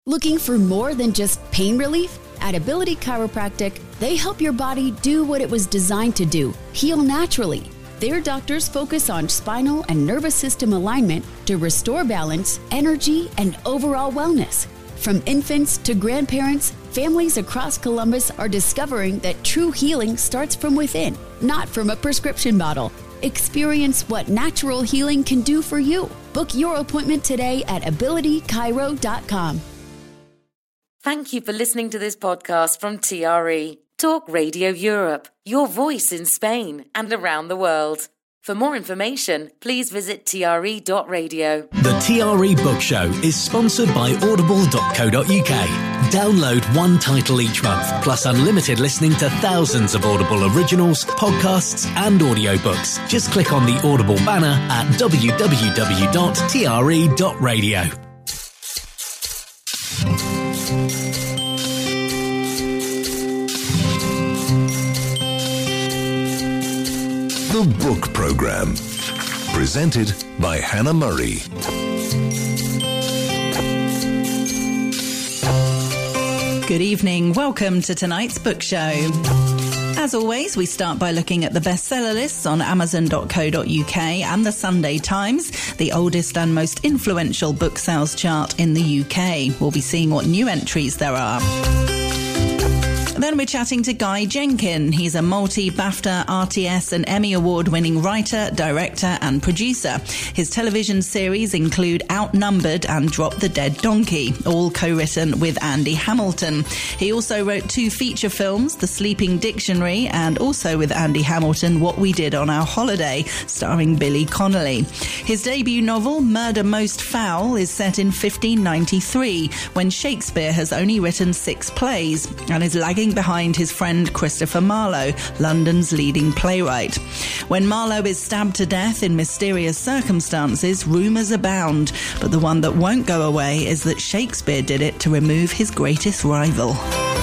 Looking for more than just pain relief? At Ability Chiropractic, they help your body do what it was designed to do, heal naturally. Their doctors focus on spinal and nervous system alignment to restore balance, energy, and overall wellness. From infants to grandparents, families across Columbus are discovering that true healing starts from within, not from a prescription bottle. Experience what natural healing can do for you. Book your appointment today at abilitychiro.com. Thank you for listening to this podcast from TRE, Talk Radio Europe, your voice in Spain and around the world. For more information, please visit tre.radio. The TRE Book Show is sponsored by audible.co.uk. Download one title each month, plus unlimited listening to thousands of Audible originals, podcasts, and audiobooks. Just click on the Audible banner at www.tre.radio. The Book Program, presented by Hannah Murray. Good evening. Welcome to tonight's book show. As always, we start by looking at the bestseller lists on Amazon.co.uk and the Sunday Times, the oldest and most influential book sales chart in the UK. We'll be seeing what new entries there are. Then we're chatting to Guy Jenkin. He's a multi-BAFTA, RTS and Emmy Award-winning writer, director and producer. His television series include Outnumbered and Drop the Dead Donkey, all co-written with Andy Hamilton. He also wrote 2 feature films, The Sleeping Dictionary and also with Andy Hamilton, What We Did on Our Holiday, starring Billy Connolly. His debut novel, Murder Most Foul, is set in 1593, when Shakespeare has only written 6 plays and is lagging behind his friend Christopher Marlowe, London's leading playwright. When Marlowe is stabbed to death in mysterious circumstances, rumours abound, but the one that won't go away is that Shakespeare did it to remove his greatest rival.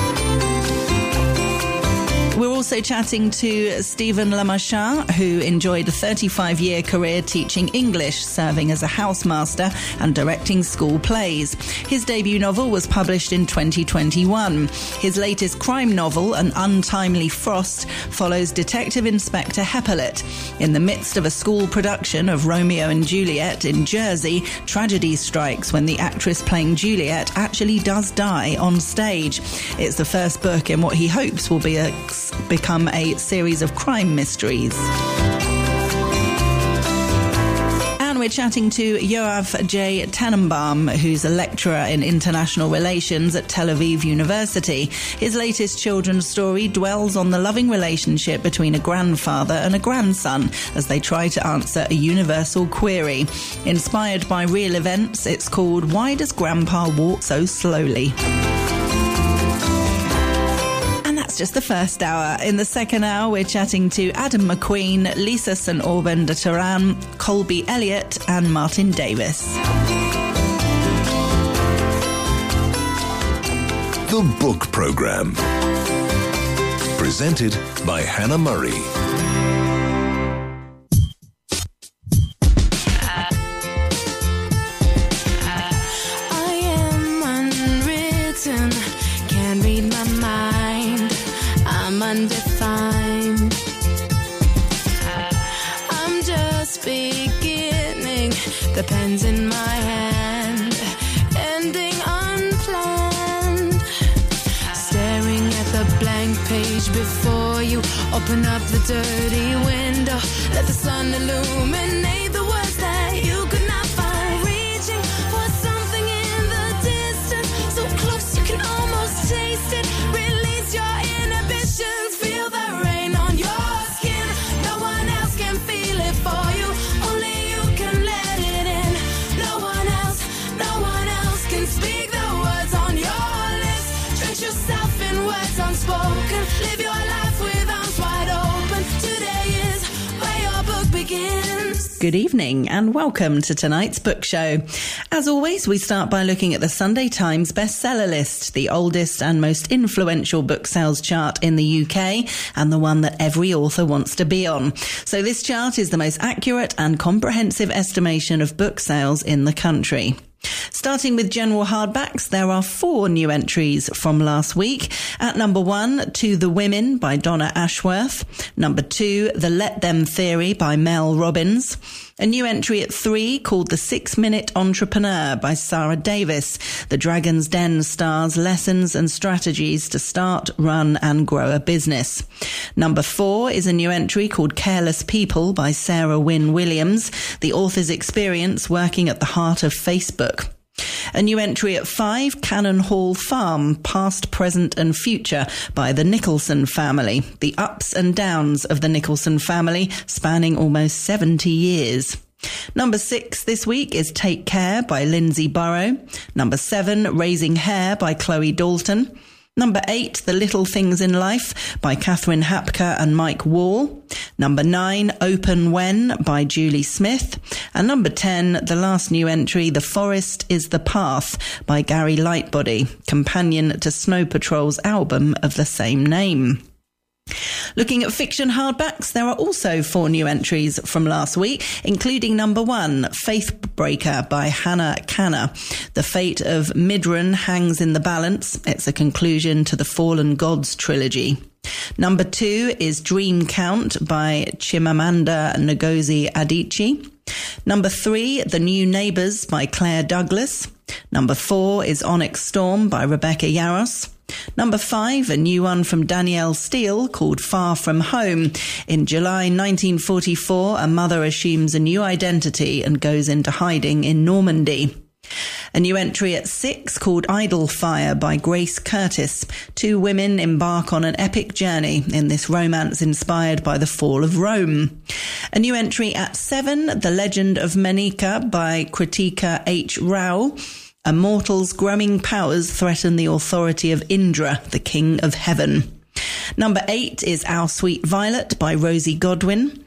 We're also chatting to Stephen Lamarchand, who enjoyed a 35-year career teaching English, serving as a housemaster and directing school plays. His debut novel was published in 2021. His latest crime novel, An Untimely Frost, follows Detective Inspector Heppolyte. In the midst of a school production of Romeo and Juliet in Jersey, tragedy strikes when the actress playing Juliet actually does die on stage. It's the first book in what he hopes will become a series of crime mysteries. And we're chatting to Yoav J. Tenenbaum, who's a lecturer in international relations at Tel Aviv University. His latest children's story dwells on the loving relationship between a grandfather and a grandson as they try to answer a universal query. Inspired by real events, it's called Why Does Grandpa Walk So Slowly? Just the first hour. In the second hour, we're chatting to Adam McQueen, Lisa St. Auburn de Turan, Colby Elliott and Martin Davis. The Book Program, presented by Hannah Murray. I am unwritten, can't read my mind. I'm undefined. I'm just beginning. The pen's in my hand, ending unplanned. Staring at the blank page before you. Open up the dirty window. Let the sun illuminate the words that you could not find. Reaching for something in the distance, so close you can almost taste it. Release your inhibitions, feel the rain on your skin. No one else can feel it for you, only you can let it in. No one else can speak the words on your lips. Drench yourself in words unspoken. Live your life with arms wide open. Today is where your book begins. Good evening and welcome to tonight's book show. As always, we start by looking at the Sunday Times bestseller list, the oldest and most influential book sales chart in the UK and the one that every author wants to be on. So this chart is the most accurate and comprehensive estimation of book sales in the country. Starting with general hardbacks, there are 4 new entries from last week. At number 1, To the Women by Donna Ashworth. Number 2, The Let Them Theory by Mel Robbins. A new entry at 3 called The 6-Minute Entrepreneur by Sarah Davis. The Dragon's Den stars lessons and strategies to start, run and grow a business. Number 4 is a new entry called Careless People by Sarah Wynne Williams. The author's experience working at the heart of Facebook. A new entry at 5, Cannon Hall Farm, Past, Present and Future by the Nicholson family. The ups and downs of the Nicholson family spanning almost 70 years. Number 6 this week is Take Care by Lindsay Burrow. Number 7, Raising Hair by Chloe Dalton. Number 8, The Little Things in Life by Catherine Hapka and Mike Wall. Number 9, Open When by Julie Smith. And number 10, the last new entry, The Forest is the Path by Gary Lightbody, companion to Snow Patrol's album of the same name. Looking at fiction hardbacks, there are also 4 new entries from last week, including number 1, Faithbreaker by Hannah Kanner. The fate of Midran hangs in the balance. It's a conclusion to the Fallen Gods trilogy. Number 2 is Dream Count by Chimamanda Ngozi Adichie. Number 3, The New Neighbours by Claire Douglas. Number 4 is Onyx Storm by Rebecca Yarros. Number 5, a new one from Danielle Steele called Far From Home. In July 1944, a mother assumes a new identity and goes into hiding in Normandy. A new entry at 6 called Idle Fire by Grace Curtis. 2 women embark on an epic journey in this romance inspired by the fall of Rome. A new entry at 7, The Legend of Menika by Kritika H. Rao. A mortal's growing powers threaten the authority of Indra, the king of heaven. Number 8 is Our Sweet Violet by Rosie Goodwin.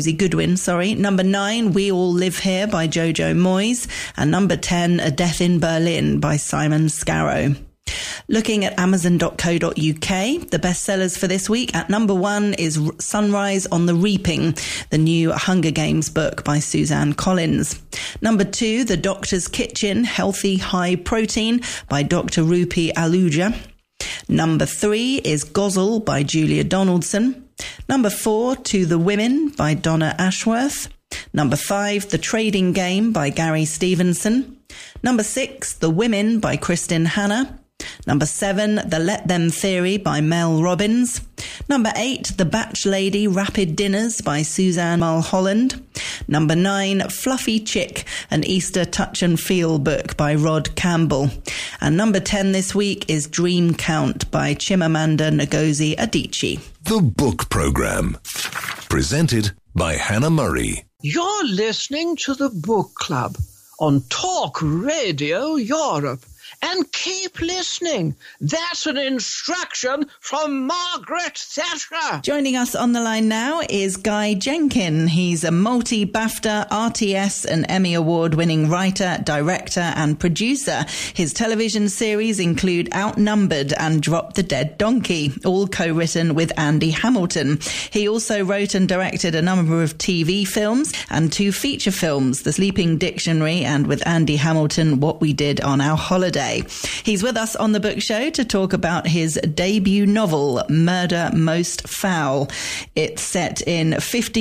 Number 9, We All Live Here by Jojo Moyes. And number 10, A Death in Berlin by Simon Scarrow. Looking at Amazon.co.uk, the bestsellers for this week, at number 1 is Sunrise on the Reaping, the new Hunger Games book by Suzanne Collins. Number 2, The Doctor's Kitchen, Healthy High Protein by Dr. Rupi Aluja. Number 3 is Gozzle by Julia Donaldson. Number 4, To the Women by Donna Ashworth. Number 5, The Trading Game by Gary Stevenson. Number 6, The Women by Kristin Hanna. Number 7, The Let Them Theory by Mel Robbins. Number 8, The Batch Lady Rapid Dinners by Suzanne Mulholland. Number 9, Fluffy Chick, an Easter touch and feel book by Rod Campbell. And number 10 this week is Dream Count by Chimamanda Ngozi Adichie. The Book Programme. Presented by Hannah Murray. You're listening to the Book Club on Talk Radio Europe. And keep listening. That's an instruction from Margaret Thatcher. Joining us on the line now is Guy Jenkin. He's a multi-BAFTA, RTS and Emmy Award-winning writer, director and producer. His television series include Outnumbered and Drop the Dead Donkey, all co-written with Andy Hamilton. He also wrote and directed a number of TV films and 2 feature films, The Sleeping Dictionary and with Andy Hamilton, What We Did on Our Holiday. He's with us on the Book Show to talk about his debut novel, Murder Most Foul. It's set in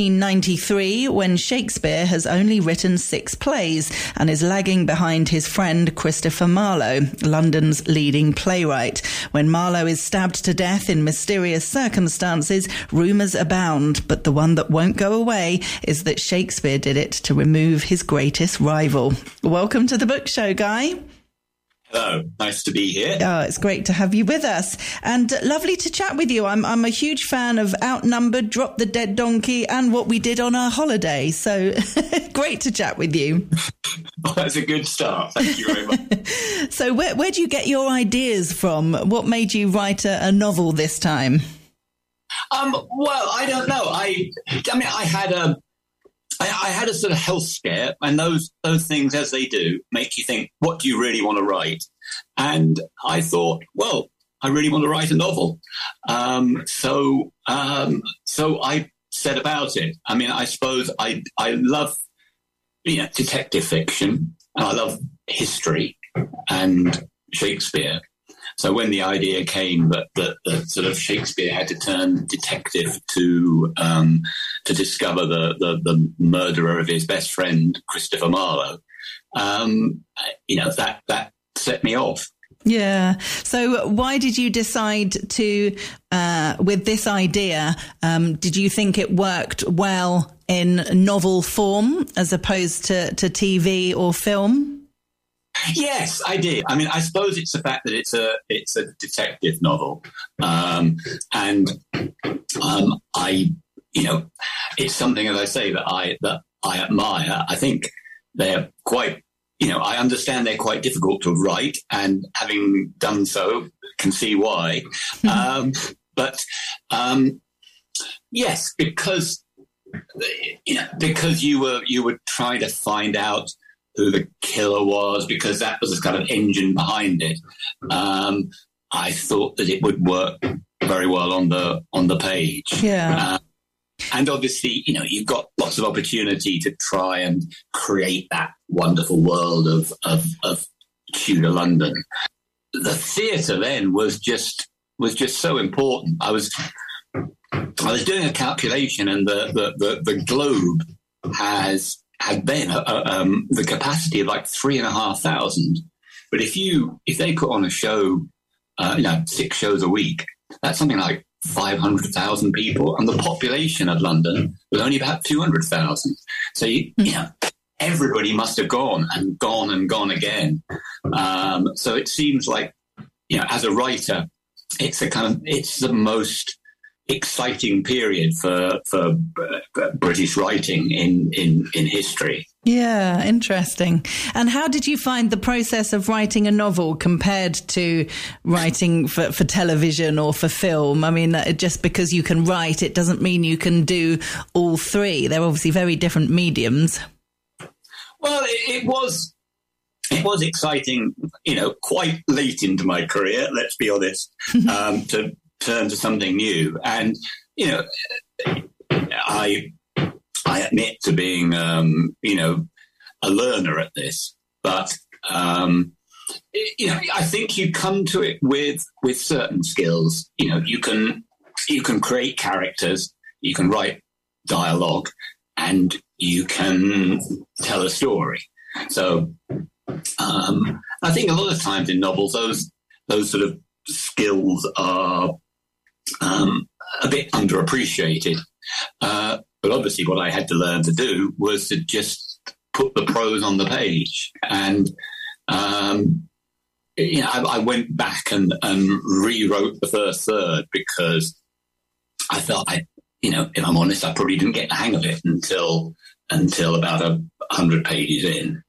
1593 when Shakespeare has only written 6 plays and is lagging behind his friend Christopher Marlowe, London's leading playwright. When Marlowe is stabbed to death in mysterious circumstances, rumours abound, but the one that won't go away is that Shakespeare did it to remove his greatest rival. Welcome to the Book Show, Guy. Hello, nice to be here. Oh, it's great to have you with us and lovely to chat with you. I'm a huge fan of Outnumbered, Drop the Dead Donkey and What We Did on Our Holiday. So great to chat with you. Well, that's a good start. Thank you very much. So where do you get your ideas from? What made you write a novel this time? Well, I don't know. I had a sort of health scare, and those things, as they do, make you think, what do you really want to write? And I thought, well, I really want to write a novel. So I set about it. I mean, I suppose I love, detective fiction, and I love history and Shakespeare. So when the idea came that sort of Shakespeare had to turn detective to discover the murderer of his best friend, Christopher Marlowe, that set me off. Yeah. So why did you decide to, with this idea, did you think it worked well in novel form as opposed to TV or film? Yes, I did. I mean, I suppose it's the fact that it's a detective novel, and it's something, as I say, that I admire. I think they're quite, I understand they're quite difficult to write, and having done so, can see why. Yes, because you were trying to find out who the killer was, because that was the kind of engine behind it. I thought that it would work very well on the page. Yeah. And obviously, you've got lots of opportunity to try and create that wonderful world of Tudor London. The theatre then was just so important. I was doing a calculation, and the Globe had then the capacity of like 3,500. But if they put on a show, 6 shows a week, that's something like 500,000 people, and the population of London was only about 200,000. So everybody must have gone again. So it seems like, as a writer, it's the most exciting period for British writing in history. Yeah, interesting. And how did you find the process of writing a novel compared to writing for television or for film? I mean, just because you can write, it doesn't mean you can do all three. They're obviously very different mediums. Well, it was exciting, quite late into my career, let's be honest, to turn to something new. And, I admit to being, a learner at this, but, I think you come to it with certain skills. You can create characters, you can write dialogue, and you can tell a story. So, I think a lot of times in novels, those sort of skills are a bit underappreciated. But obviously what I had to learn to do was to just put the prose on the page. And, I went back and rewrote the first third, because I felt if I'm honest, I probably didn't get the hang of it until about 100 pages in.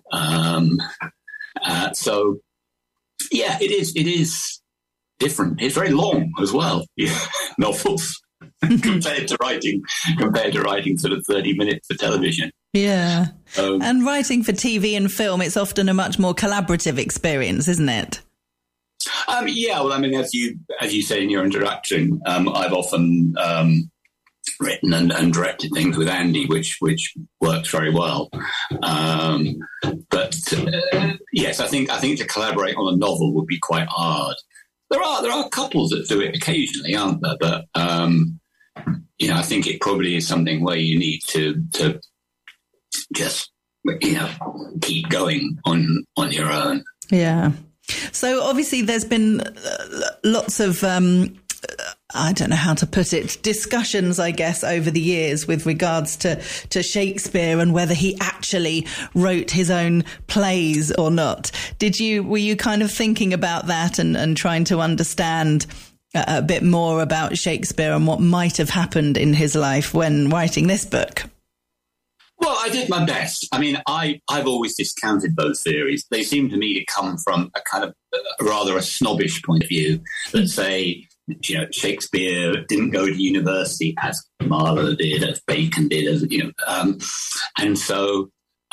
So yeah, it is different. It's very long as well. Novels compared to writing sort of 30 minutes for television. Yeah. And writing for TV and film, it's often a much more collaborative experience, isn't it? Yeah. Well, I mean, as you say in your introduction, I've often written and directed things with Andy, which works very well. But yes, I think to collaborate on a novel would be quite hard. There are couples that do it occasionally, aren't there? But I think it probably is something where you need to just keep going on your own. Yeah. So obviously there's been lots of I don't know how to put it, discussions, I guess, over the years with regards to Shakespeare and whether he actually wrote his own plays or not. Were you kind of thinking about that and trying to understand a bit more about Shakespeare and what might have happened in his life when writing this book? Well, I did my best. I mean, I've always discounted those theories. They seem to me to come from a kind of rather a snobbish point of view that say, Shakespeare didn't go to university as Marlowe did, as Bacon did, and so,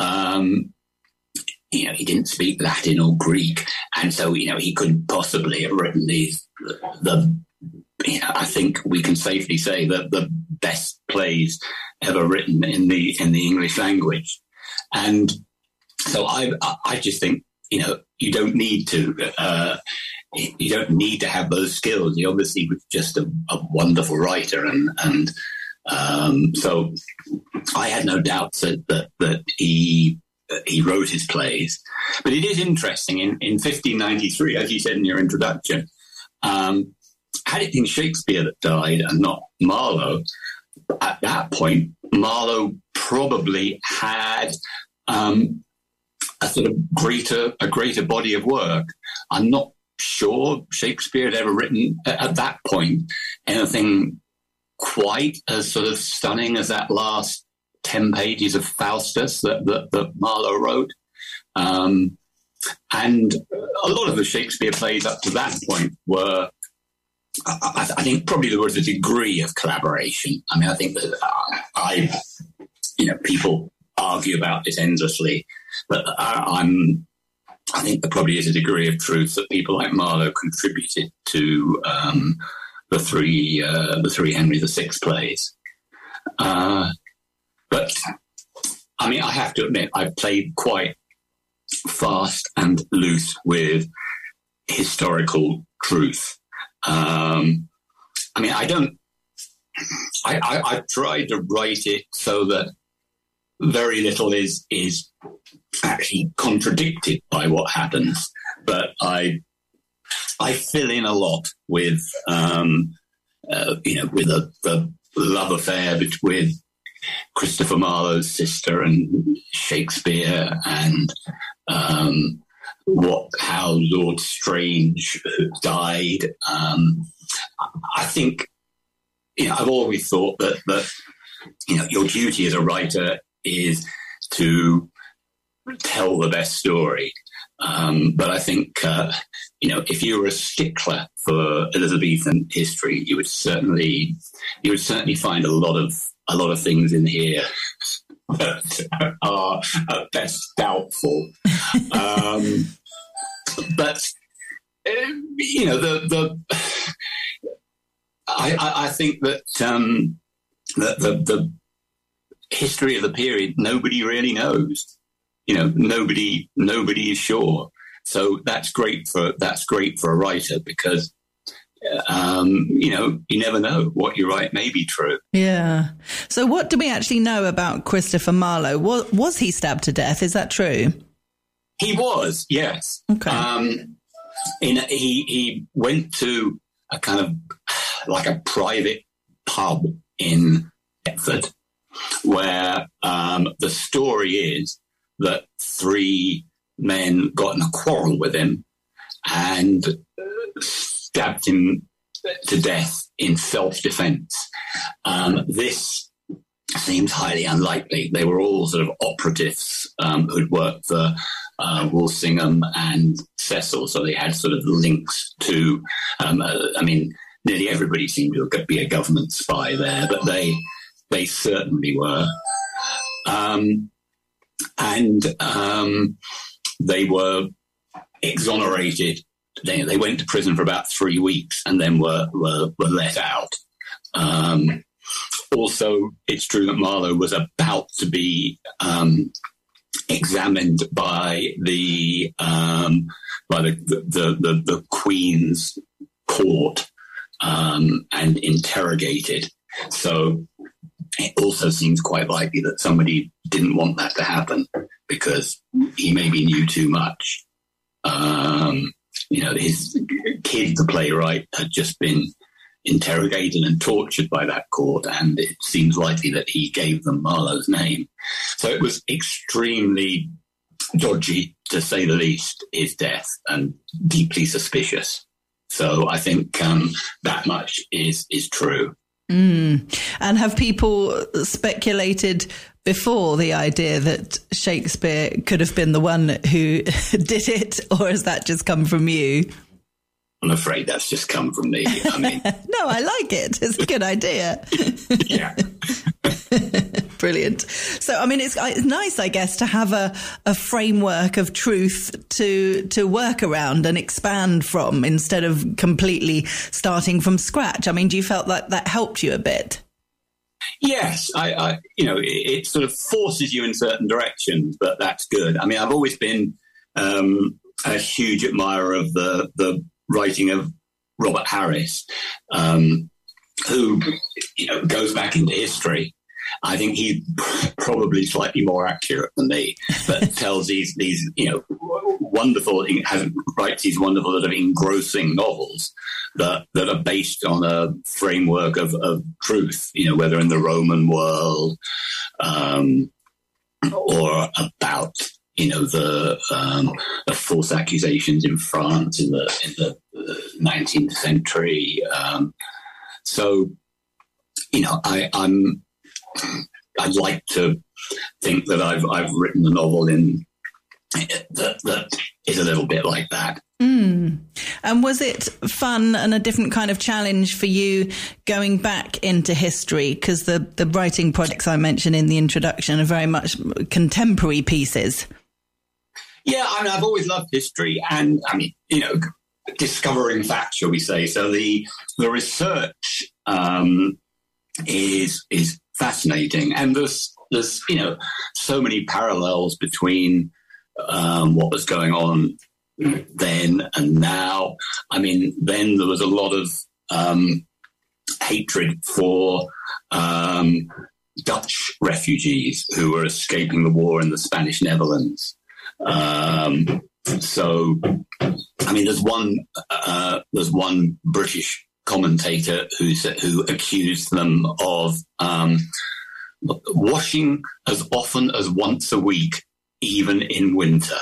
he didn't speak Latin or Greek, and so, he couldn't possibly have written I think we can safely say that the best plays ever written in the English language. And So I just think, you don't need to have those skills. He obviously was just a wonderful writer, and so I had no doubts that he wrote his plays. But it is interesting, in 1593, as you said in your introduction, had it been Shakespeare that died and not Marlowe, at that point, Marlowe probably had a sort of greater body of work. I'm not sure Shakespeare had ever written at that point anything quite as sort of stunning as that last 10 pages of Faustus that Marlowe wrote. And a lot of the Shakespeare plays up to that point were, I think probably there was a degree of collaboration. I mean, I think that people argue about this endlessly, but I think there probably is a degree of truth that people like Marlowe contributed to the three Henry VI plays. But I mean, I have to admit, I've played quite fast and loose with historical truth. I mean, I've tried to write it so that very little is actually contradicted by what happens, but I fill in a lot with, with the love affair with Christopher Marlowe's sister and Shakespeare, and how Lord Strange died. I think, I've always thought that your duty as a writer is to tell the best story. But I think, if you were a stickler for Elizabethan history, you would certainly find a lot of things in here that are at best doubtful. But I think that the history of the period, nobody really knows. Nobody is sure. So that's great for a writer, because you never know what you write may be true. Yeah. So what do we actually know about Christopher Marlowe? Was he stabbed to death? Is that true? He was, yes. Okay. He went to a kind of like a private pub in Bedford, where the story is that three men got in a quarrel with him and stabbed him to death in self-defense. This seems highly unlikely. They were all sort of operatives who'd worked for Walsingham and Cecil, so they had sort of links to, nearly everybody seemed to be a government spy there, but they certainly were. They were exonerated. They went to prison for about 3 weeks and then were let out. Also, it's true that Marlowe was about to be examined by the Queen's court and interrogated. So it also seems quite likely that somebody didn't want that to happen because he maybe knew too much. His kid, the playwright, had just been interrogated and tortured by that court, and it seems likely that he gave them Marlowe's name. So it was extremely dodgy, to say the least, his death, and deeply suspicious. So I think that much is true. And have people speculated before the idea that Shakespeare could have been the one who did it, or has that just come from you? I'm afraid that's just come from me. I mean, no, I like it. It's a good idea. Yeah. Brilliant. So, I mean, it's nice, I guess, to have a framework of truth to work around and expand from, instead of completely starting from scratch. I mean, do you felt like that helped you a bit? Yes, it sort of forces you in certain directions, but that's good. I mean, I've always been a huge admirer of the writing of Robert Harris, who, goes back into history. I think he's probably slightly more accurate than me, but tells these wonderful, writes these wonderful sort of engrossing novels that are based on a framework of truth, whether in the Roman world, or about, the false accusations in France in the 19th century. I'd like to think that I've written a novel in that is a little bit like that. Mm. And was it fun and a different kind of challenge for you going back into history? Because the writing projects I mentioned in the introduction are very much contemporary pieces. Yeah, I mean, I've always loved history, and I mean, discovering facts, shall we say? So the research is fascinating, and there's so many parallels between what was going on then and now. I mean, then there was a lot of hatred for Dutch refugees who were escaping the war in the Spanish Netherlands. So, I mean, there's one British commentator who accused them of washing as often as once a week, even in winter.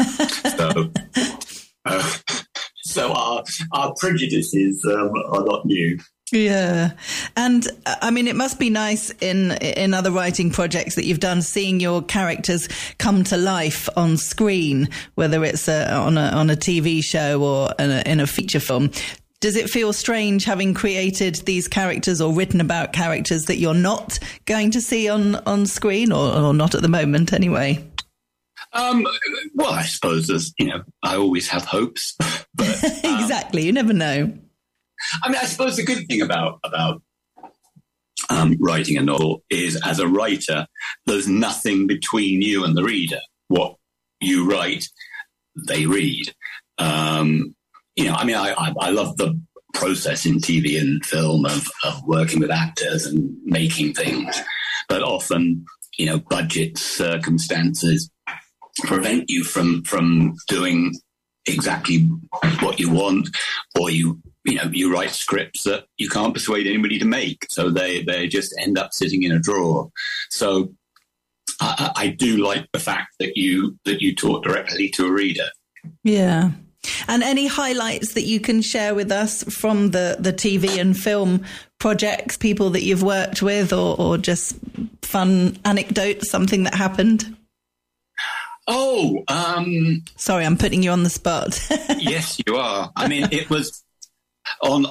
So our prejudices are not new. Yeah. And I mean, it must be nice in other writing projects that you've done, seeing your characters come to life on screen, whether it's on a TV show or in a feature film. Does it feel strange having created these characters or written about characters that you're not going to see on screen or not at the moment anyway? Well, I suppose there's, I always have hopes. But, exactly. You never know. I mean, I suppose the good thing about writing a novel is, as a writer, there's nothing between you and the reader. What you write, they read. I mean, I love the process in TV and film of working with actors and making things, but often, budget circumstances prevent you from doing exactly what you want, or you write scripts that you can't persuade anybody to make, so they just end up sitting in a drawer. So I do like the fact that you talk directly to a reader. Yeah. And any highlights that you can share with us from the TV and film projects, people that you've worked with, or just fun anecdotes, something that happened? Oh, sorry, I'm putting you on the spot. Yes, you are. I mean, it was on.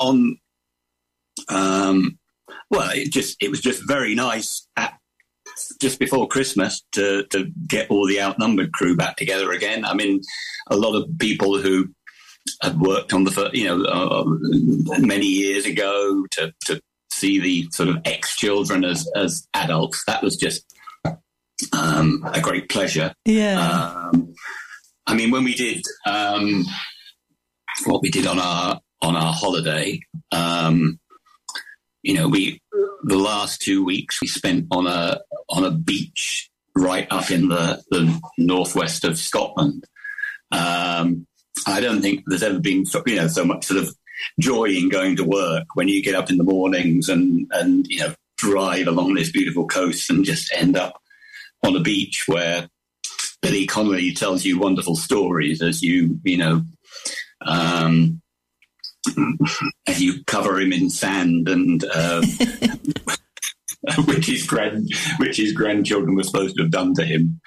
Well, it was just very nice just before Christmas to get all the Outnumbered crew back together again. I mean, a lot of people who had worked on many years ago to see the sort of ex-children as adults. That was just a great pleasure. Yeah. I mean, when we did what we did on our holiday, the last 2 weeks we spent on a beach right up in the northwest of Scotland. I don't think there's ever been so much sort of joy in going to work when you get up in the mornings and drive along this beautiful coast and just end up on a beach where Billy Connolly tells you wonderful stories as you cover him in sand and which his grandchildren were supposed to have done to him.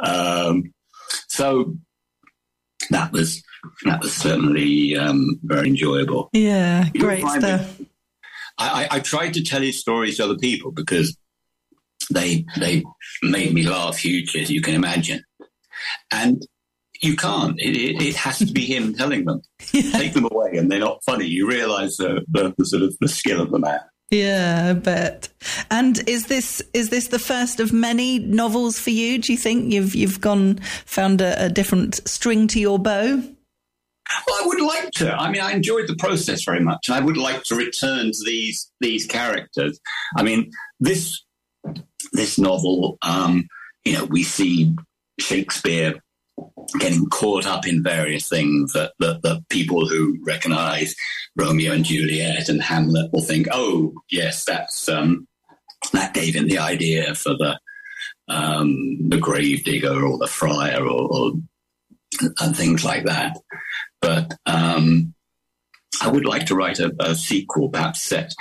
So that was certainly very enjoyable. Yeah, great stuff. I tried to tell his stories to other people because they made me laugh hugely, as you can imagine. And you can't. It has to be him telling them. Yeah. Take them away and they're not funny. You realise the sort of the skill of the man. Yeah, I bet. And is this the first of many novels for you? Do you think you've found a different string to your bow? Well, I would like to. I mean, I enjoyed the process very much, and I would like to return to these characters. I mean, this novel, we see Shakespeare getting caught up in various things that people who recognise Romeo and Juliet and Hamlet will think, oh, yes, that gave him the idea for the gravedigger or the friar or and things like that. But I would like to write a sequel, perhaps set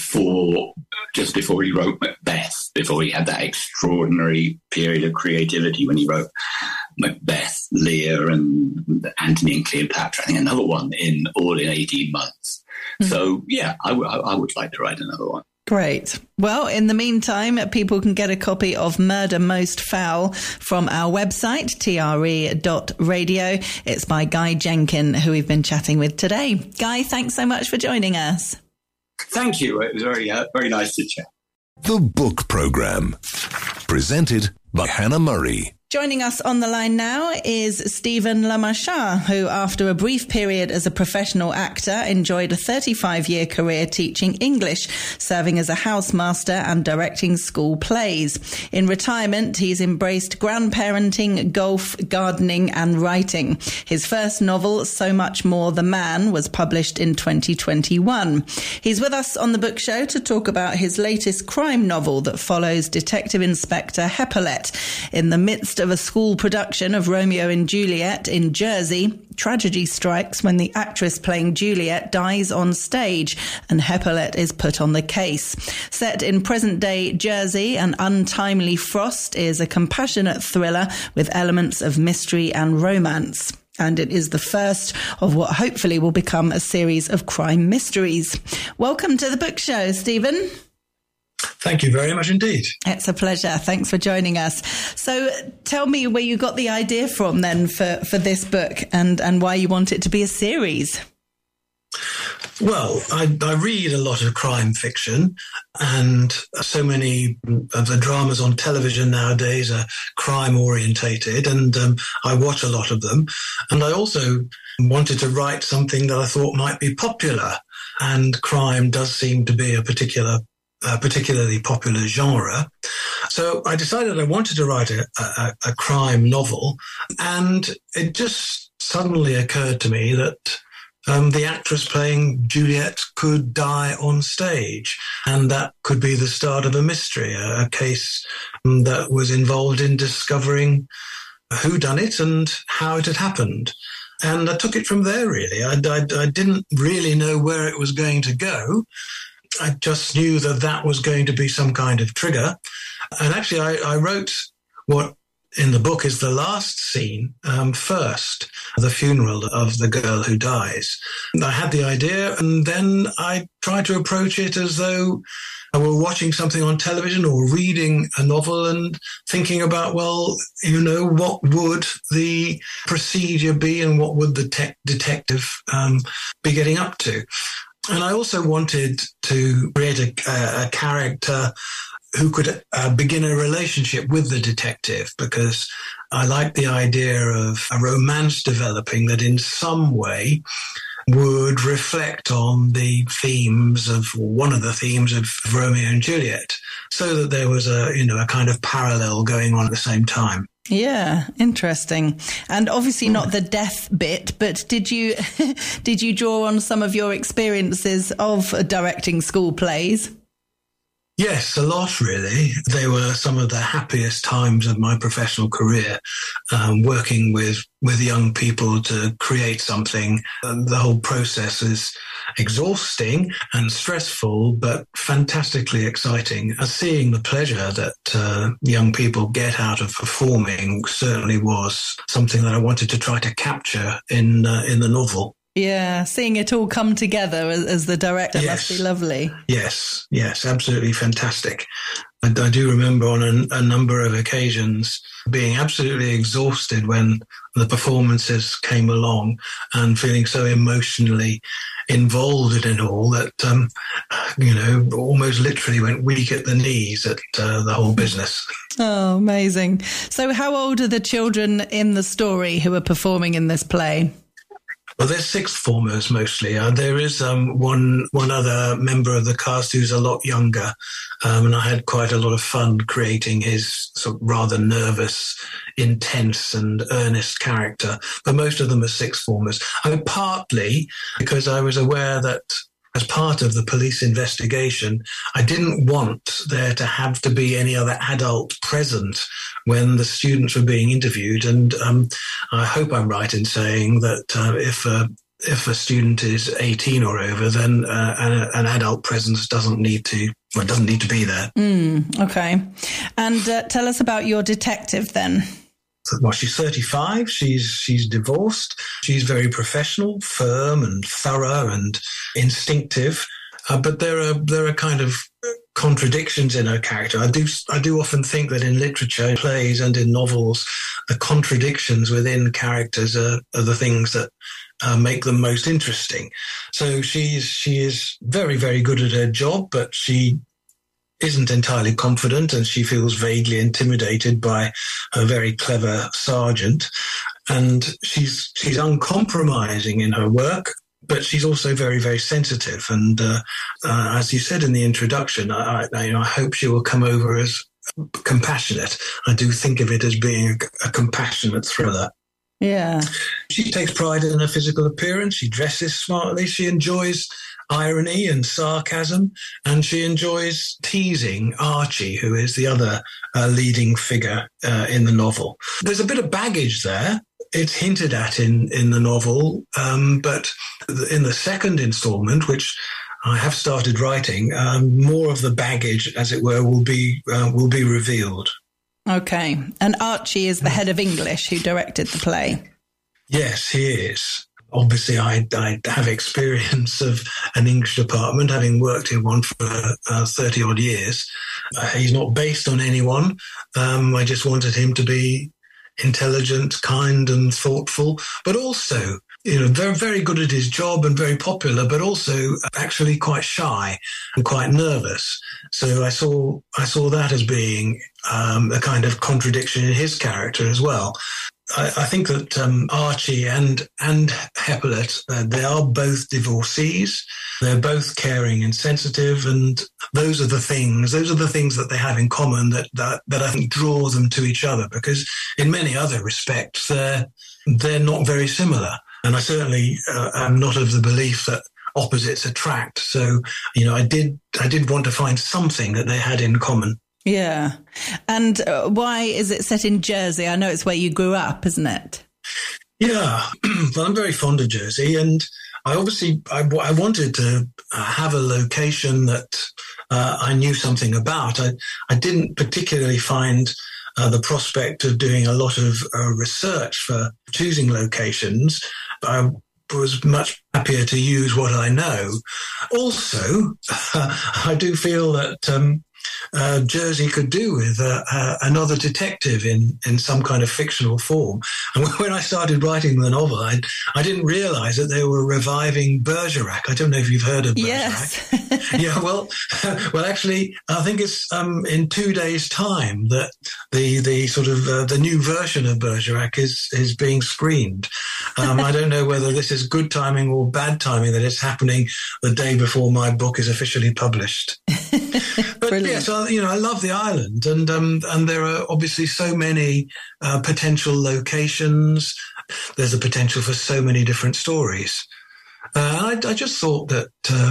just before he wrote Macbeth, before he had that extraordinary period of creativity when he wrote Macbeth, Lear, and Antony and Cleopatra. I think another one all in 18 months. Mm-hmm. So, yeah, I would like to write another one. Great. Well, in the meantime, people can get a copy of Murder Most Foul from our website, tre.radio. It's by Guy Jenkin, who we've been chatting with today. Guy, thanks so much for joining us. Thank you. It was very, very nice to chat. The Book Programme, presented by Hannah Murray. Joining us on the line now is Stephen Lamarchand, who, after a brief period as a professional actor, enjoyed a 35-year career teaching English, serving as a housemaster and directing school plays. In retirement, he's embraced grandparenting, golf, gardening and writing. His first novel, So Much More the Man, was published in 2021. He's with us on the Book Show to talk about his latest crime novel that follows Detective Inspector Hippolyte. In the midst of a school production of Romeo and Juliet in Jersey, tragedy strikes when the actress playing Juliet dies on stage and Hippolyte is put on the case. Set in present-day Jersey, An Untimely Frost is a compassionate thriller with elements of mystery and romance. And it is the first of what hopefully will become a series of crime mysteries. Welcome to the Book Show, Stephen. Thank you very much indeed. It's a pleasure. Thanks for joining us. So tell me where you got the idea from then for this book and why you want it to be a series. Well, I read a lot of crime fiction, and so many of the dramas on television nowadays are crime orientated, and I watch a lot of them. And I also wanted to write something that I thought might be popular, and crime does seem to be a particularly popular genre. So I decided I wanted to write a crime novel, and it just suddenly occurred to me that the actress playing Juliet could die on stage, and that could be the start of a mystery, a case that was involved in discovering who done it and how it had happened. And I took it from there, really. I didn't really know where it was going to go. I just knew that was going to be some kind of trigger. And actually, I wrote what in the book is the last scene first, the funeral of the girl who dies. And I had the idea, and then I tried to approach it as though I were watching something on television or reading a novel and thinking about, well, what would the procedure be and what would the detective be getting up to? And I also wanted to create a character who could begin a relationship with the detective, because I like the idea of a romance developing that in some way would reflect on the themes of one of the themes of Romeo and Juliet, so that there was a kind of parallel going on at the same time. Yeah, interesting. And obviously not the death bit, but did you draw on some of your experiences of directing school plays? Yes, a lot, really. They were some of the happiest times of my professional career, working with young people to create something. The whole process is exhausting and stressful, but fantastically exciting. Seeing the pleasure that young people get out of performing certainly was something that I wanted to try to capture in the novel. Yeah, seeing it all come together as the director must be lovely. Yes, absolutely fantastic. I do remember on a number of occasions being absolutely exhausted when the performances came along and feeling so emotionally involved in it all that, almost literally went weak at the knees at the whole business. Oh, amazing. So how old are the children in the story who are performing in this play? Well, they're sixth formers mostly. There is one other member of the cast who's a lot younger, and I had quite a lot of fun creating his sort of rather nervous, intense and earnest character. But most of them are sixth formers. Partly because I was aware that as part of the police investigation, I didn't want there to have to be any other adult present when the students were being interviewed. And I hope I'm right in saying that if a student is 18 or over, then an adult presence doesn't need to be there. Okay. And tell us about your detective then. Well, she's 35. She's divorced. She's very professional, firm and thorough and instinctive. But there are kind of contradictions in her character. I do often think that in literature, in plays and in novels, the contradictions within characters are the things that make them most interesting. So she is very, very good at her job, but she isn't entirely confident, and she feels vaguely intimidated by her very clever sergeant. And she's uncompromising in her work, but she's also very, very sensitive. And as you said in the introduction, I hope she will come over as compassionate. I do think of it as being a compassionate thriller. Yeah. She takes pride in her physical appearance. She dresses smartly. She enjoys irony and sarcasm, and she enjoys teasing Archie, who is the other leading figure in the novel. There's a bit of baggage there. It's hinted at in the novel, but in the second installment, which I have started writing, more of the baggage, as it were, will be revealed. Okay. And Archie is the head of English who directed the play. Yes, he is. Obviously, I have experience of an English department, having worked in one for 30-odd years. He's not based on anyone. I just wanted him to be intelligent, kind and thoughtful, but also, very, very good at his job and very popular, but also actually quite shy and quite nervous. So I saw that as being a kind of contradiction in his character as well. I think that Archie and Hippolyte, they are both divorcees. They're both caring and sensitive, and those are the things that they have in common that I think draw them to each other, because in many other respects they're not very similar. And I certainly am not of the belief that opposites attract. So, I did want to find something that they had in common. Yeah. And why is it set in Jersey? I know it's where you grew up, isn't it? Yeah. Well, I'm very fond of Jersey, and I wanted to have a location that I knew something about. I didn't particularly find the prospect of doing a lot of research for choosing locations. I was much happier to use what I know. Also, I do feel that Jersey could do with another detective in some kind of fictional form. And when I started writing the novel, I didn't realize that they were reviving Bergerac. I don't know if you've heard of Bergerac. Yes. Yeah, well, actually, I think it's in 2 days' time that the sort of the new version of Bergerac is being screened. I don't know whether this is good timing or bad timing that it's happening the day before my book is officially published. But yes, I love the island, and there are obviously so many potential locations. There's a potential for so many different stories. I just thought that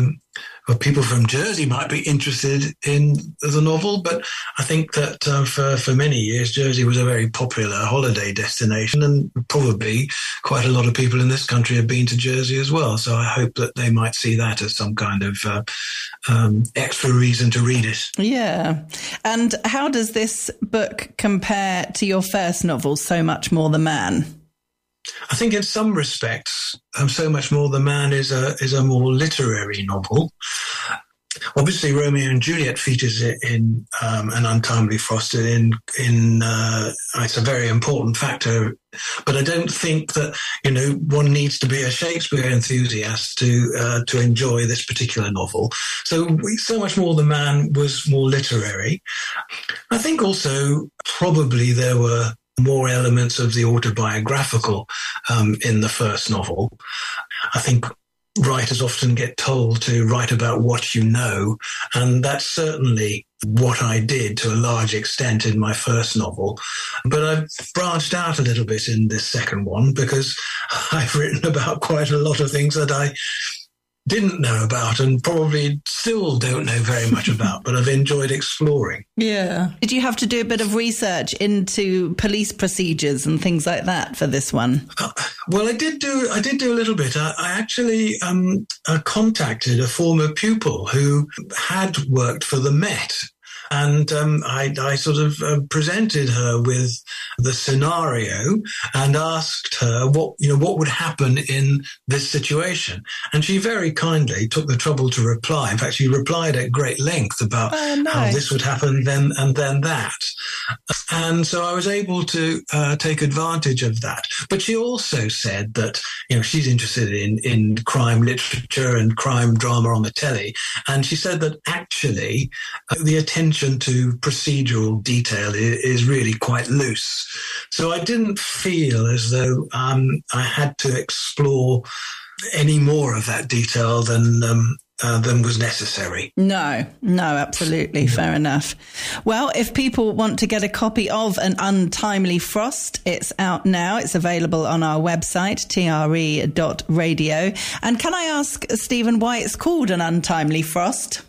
people from Jersey might be interested in the novel, but I think that for many years, Jersey was a very popular holiday destination, and probably quite a lot of people in this country have been to Jersey as well. So I hope that they might see that as some kind of extra reason to read it. Yeah. And how does this book compare to your first novel, So Much More the Man? I think in some respects, So Much More the Man is a more literary novel. obviously Romeo and Juliet features in An Untimely Frost. It's a very important factor, but I don't think that one needs to be a Shakespeare enthusiast to enjoy this particular novel. So much more the man was more literary. I think also probably there were more elements of the autobiographical in the first novel. I think writers often get told to write about what you know, and that's certainly what I did to a large extent in my first novel. But I've branched out a little bit in this second one because I've written about quite a lot of things that I didn't know about and probably still don't know very much about, but I've enjoyed exploring. Yeah. Did you have to do a bit of research into police procedures and things like that for this one? Well, I did do a little bit. I actually contacted a former pupil who had worked for the Met. And I sort of presented her with the scenario and asked her what would happen in this situation. And she very kindly took the trouble to reply. In fact, she replied at great length about how this would happen then and then that. And so I was able to take advantage of that. But she also said that, she's interested in crime literature and crime drama on the telly. And she said that actually the attention to procedural detail is really quite loose. So I didn't feel as though I had to explore any more of that detail than was necessary. No, absolutely. Fair enough. Well, if people want to get a copy of An Untimely Frost, it's out now. It's available on our website, tre.radio. And can I ask, Stephen, why it's called An Untimely Frost?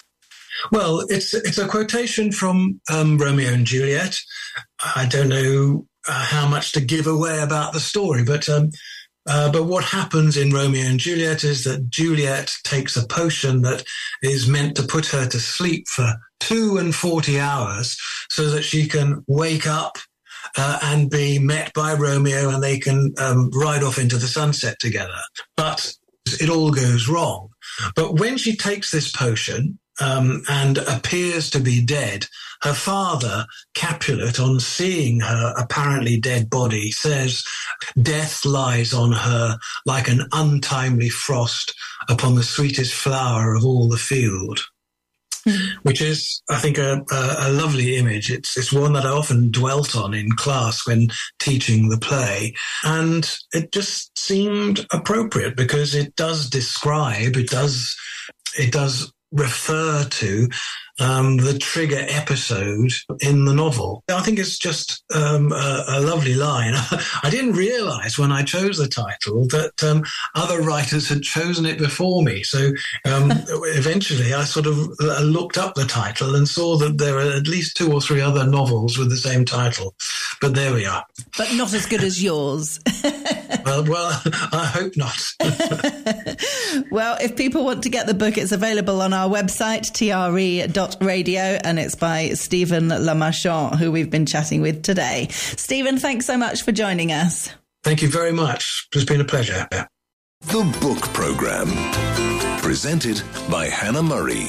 Well, it's a quotation from Romeo and Juliet. I don't know how much to give away about the story, but what happens in Romeo and Juliet is that Juliet takes a potion that is meant to put her to sleep for 42 hours so that she can wake up and be met by Romeo and they can ride off into the sunset together. But it all goes wrong. But when she takes this potion, and appears to be dead, her father, Capulet, on seeing her apparently dead body, says, "Death lies on her like an untimely frost upon the sweetest flower of all the field." Which is, I think, a lovely image. It's one that I often dwelt on in class when teaching the play. And it just seemed appropriate because it does describe, it does refer to the trigger episode in the novel. I think it's just a lovely line. I didn't realize when I chose the title that other writers had chosen it before me. So eventually I sort of looked up the title and saw that there are at least 2 or 3 other novels with the same title. But there we are. But not as good as yours. Well, I hope not. Well, if people want to get the book, it's available on our website, tre.radio, and it's by Stephen Le Marchand, who we've been chatting with today. Stephen, thanks so much for joining us. Thank you very much. It's been a pleasure. The Book Programme, presented by Hannah Murray.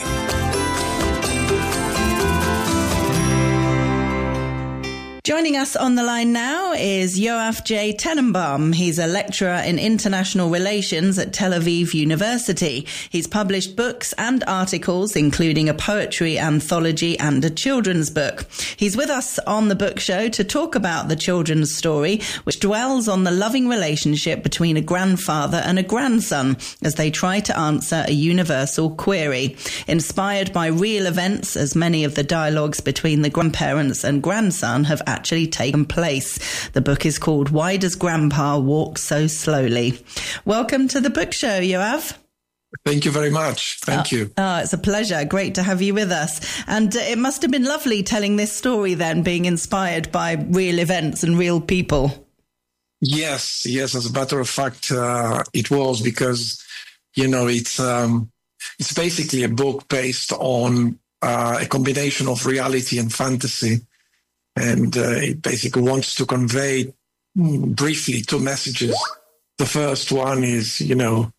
Joining us on the line now is Yoav J. Tenenbaum. He's a lecturer in international relations at Tel Aviv University. He's published books and articles, including a poetry anthology and a children's book. He's with us on the book show to talk about the children's story, which dwells on the loving relationship between a grandfather and a grandson as they try to answer a universal query. Inspired by real events, as many of the dialogues between the grandparents and grandson have actually taken place. The book is called Why Does Grandpa Walk So Slowly? Welcome to the book show, Yoav. Thank you very much. Thank you. Oh, it's a pleasure. Great to have you with us. And it must have been lovely telling this story then, being inspired by real events and real people. Yes. As a matter of fact, it was because, it's basically a book based on a combination of reality and fantasy. And it basically wants to convey briefly 2 messages. The first one is,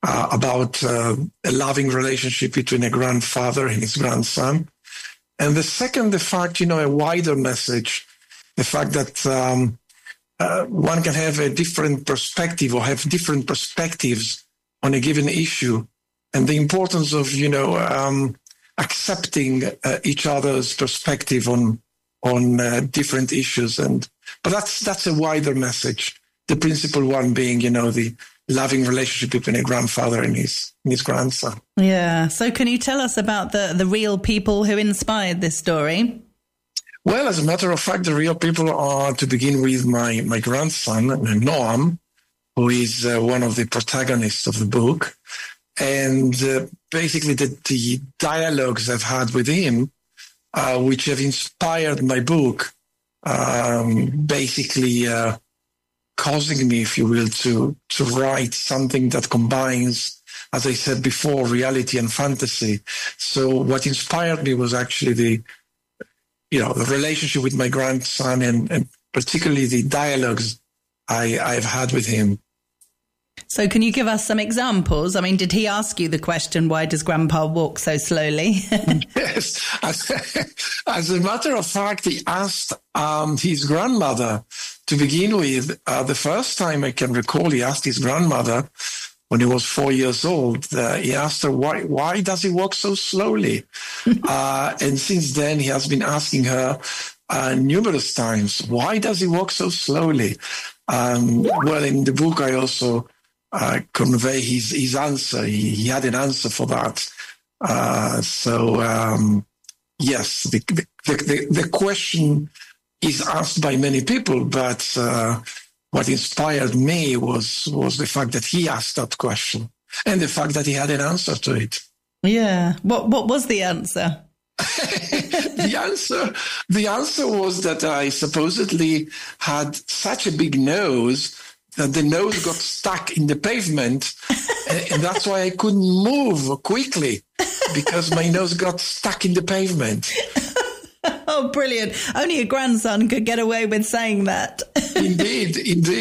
about a loving relationship between a grandfather and his grandson. And the second, the fact, a wider message, the fact that one can have a different perspective or have different perspectives on a given issue, and the importance of, accepting each other's perspective on different issues. But that's a wider message. The principal one being, the loving relationship between a grandfather and his grandson. Yeah. So can you tell us about the real people who inspired this story? Well, as a matter of fact, the real people are, to begin with, my grandson, Noam, who is one of the protagonists of the book. And basically the dialogues I've had with him, which have inspired my book, basically causing me, if you will, to write something that combines, as I said before, reality and fantasy. So what inspired me was actually the relationship with my grandson and particularly the dialogues I've had with him. So can you give us some examples? I mean, did he ask you the question, why does Grandpa walk so slowly? Yes. As a matter of fact, he asked his grandmother to begin with. The first time I can recall, he asked his grandmother when he was 4 years old. He asked her, why does he walk so slowly? And since then, he has been asking her numerous times, why does he walk so slowly? Well, in the book, I also convey his answer. He had an answer for that. Yes, the question is asked by many people, but what inspired me was the fact that he asked that question and the fact that he had an answer to it. Yeah. What was the answer? The answer was that I supposedly had such a big nose that the nose got stuck in the pavement, and that's why I couldn't move quickly, because my nose got stuck in the pavement. Oh, brilliant. Only a grandson could get away with saying that. Indeed.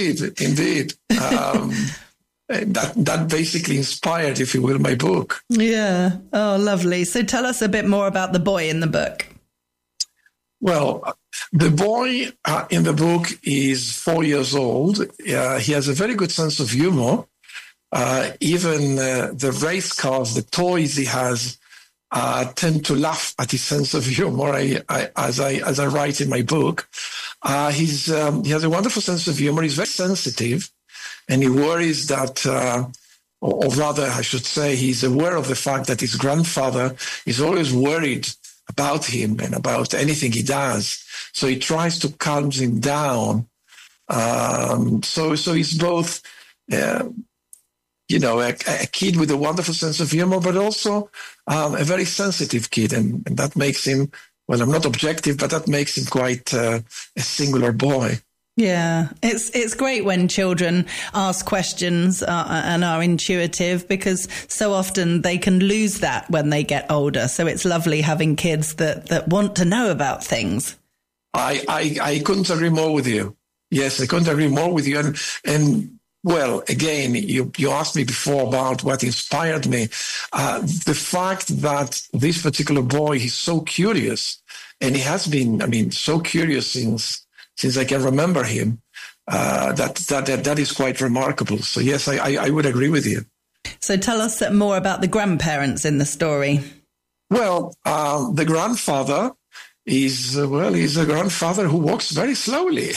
That basically inspired, if you will, my book. Yeah. Oh, lovely. So tell us a bit more about the boy in the book. Well, the boy in the book is 4 years old. He has a very good sense of humor. Even the race cars, the toys he has, tend to laugh at his sense of humor. As I write in my book, he has a wonderful sense of humor. He's very sensitive, and he worries that, or rather, I should say, he's aware of the fact that his grandfather is always worried about him and about anything he does. So he tries to calm him down. So he's both, a kid with a wonderful sense of humor, but also a very sensitive kid. And that makes him, well, I'm not objective, but that makes him quite a singular boy. Yeah, it's great when children ask questions and are intuitive, because so often they can lose that when they get older. So it's lovely having kids that want to know about things. I couldn't agree more with you. Yes, I couldn't agree more with you. And well, again, you asked me before about what inspired me. The fact that this particular boy, he's so curious, and he has been, so curious since I can remember him, that is quite remarkable. So yes, I would agree with you. So tell us more about the grandparents in the story. Well, the grandfather he's a grandfather who walks very slowly.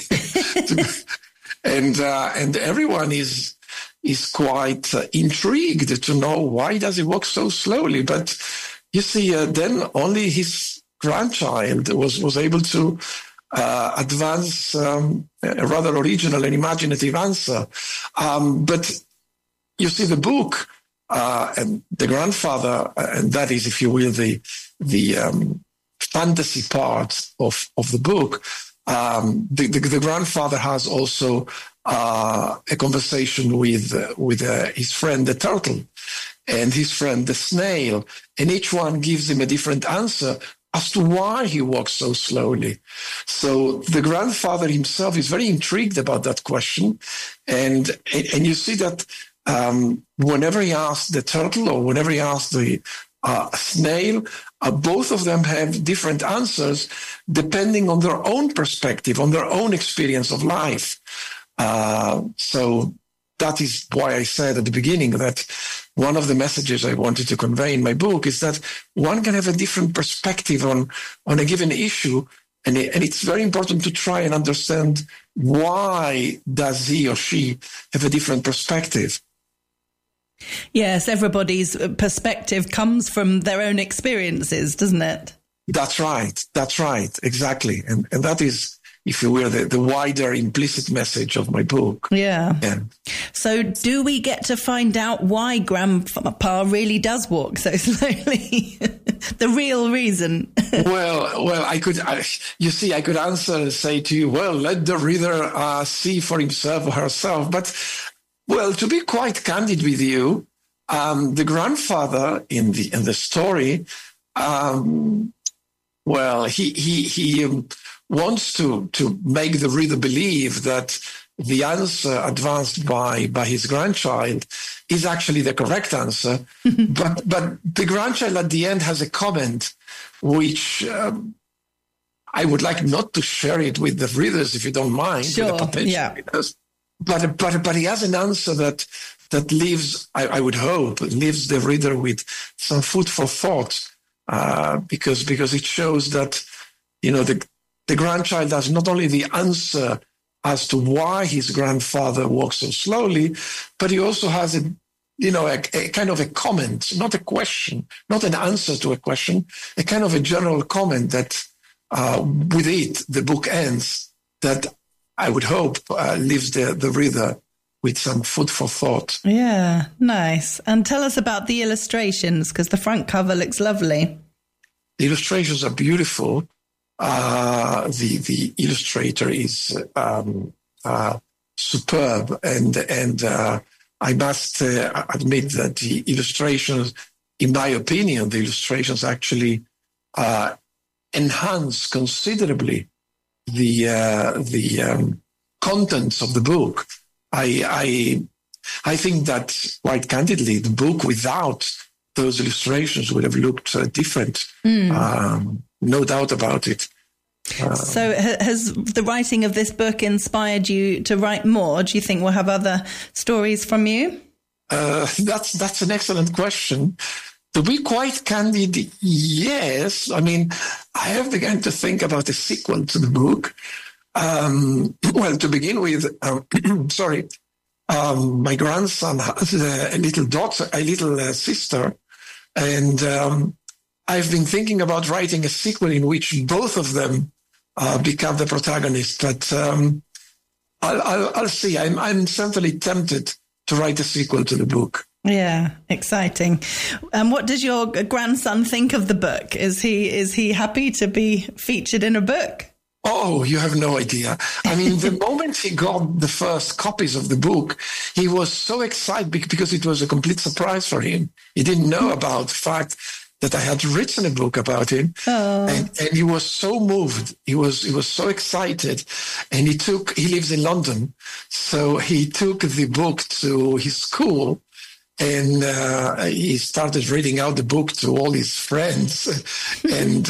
And everyone is quite intrigued to know why does he walk so slowly. But you see, then only his grandchild was able to advance a rather original and imaginative answer. But you see, the book and the grandfather, and that is, if you will, the fantasy part of the book. The grandfather has also a conversation with his friend the turtle and his friend the snail, and each one gives him a different answer as to why he walks so slowly. So the grandfather himself is very intrigued about that question, and you see that whenever he asked the turtle or whenever he asked the snail, both of them have different answers depending on their own perspective, on their own experience of life. So that is why I said at the beginning that one of the messages I wanted to convey in my book is that one can have a different perspective on a given issue, and it's very important to try and understand why does he or she have a different perspective. Yes, everybody's perspective comes from their own experiences, doesn't it? That's right, exactly. And that is, if you will, the wider implicit message of my book. Yeah. So do we get to find out why Grandpa really does walk so slowly? The real reason? Well, I could answer and say to you, well, let the reader see for himself or herself. But, well, to be quite candid with you, the grandfather in the story, he wants to make the reader believe that the answer advanced by his grandchild is actually the correct answer. but the grandchild at the end has a comment which I would like not to share it with the readers, if you don't mind. Sure, yeah. Readers. But he has an answer that leaves, I would hope, leaves the reader with some food for thought, because it shows that, the grandchild has not only the answer as to why his grandfather walks so slowly, but he also has a kind of a comment, not a question, not an answer to a question, a kind of a general comment that with it, the book ends, that I would hope leaves the reader with some food for thought. Yeah, nice. And tell us about the illustrations, because the front cover looks lovely. The illustrations are beautiful. The illustrator is superb, and I must admit that the illustrations, in my opinion, actually enhance considerably the contents of the book. I think that, quite candidly, the book without those illustrations would have looked different. No doubt about it. So has the writing of this book inspired you to write more? Do you think we'll have other stories from you? That's an excellent question. To be quite candid, yes. I mean, I have begun to think about a sequel to the book. Well, to begin with, my grandson has a little sister, and I've been thinking about writing a sequel in which both of them become the protagonist. But I'll see. I'm certainly tempted to write a sequel to the book. Yeah, exciting. And what does your grandson think of the book? Is he happy to be featured in a book? Oh, you have no idea. I mean, the moment he got the first copies of the book, he was so excited because it was a complete surprise for him. He didn't know about the fact that I had written a book about him. And he was so moved. He was so excited. And he lives in London. So he took the book to his school, and he started reading out the book to all his friends. And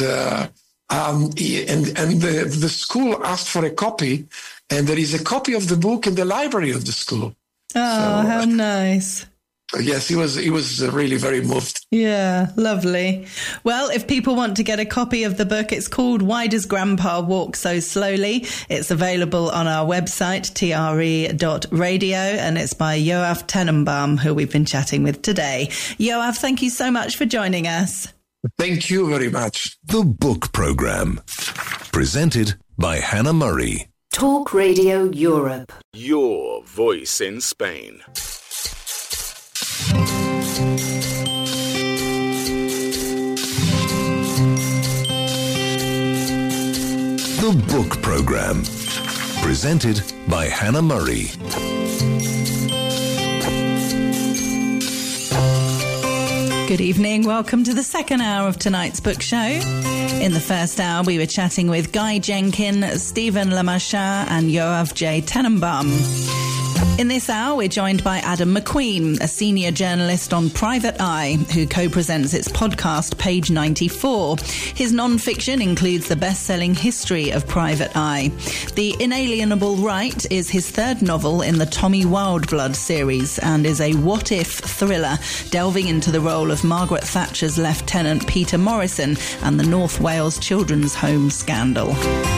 the school asked for a copy, and there is a copy of the book in the library of the school. Oh, how nice. Yes, he was really very moved. Yeah, lovely. Well, if people want to get a copy of the book, it's called Why Does Grandpa Walk So Slowly? It's available on our website, tre.radio, and it's by Yoav Tenenbaum, who we've been chatting with today. Yoav, thank you so much for joining us. Thank you very much. The Book Programme, presented by Hannah Murray. Talk Radio Europe. Your voice in Spain. The Book Programme, presented by Hannah Murray. Good evening. Welcome to the second hour of tonight's book show. In the first hour, we were chatting with Guy Jenkin, Stephen Lamarchand and Yoav J. Tenenbaum. In this hour, we're joined by Adam McQueen, a senior journalist on Private Eye, who co-presents its podcast, Page 94. His non-fiction includes the best-selling History of Private Eye. The Inalienable Right is his third novel in the Tommy Wildblood series and is a what-if thriller delving into the role of Margaret Thatcher's Lieutenant Peter Morrison and the North Wales Children's Home scandal.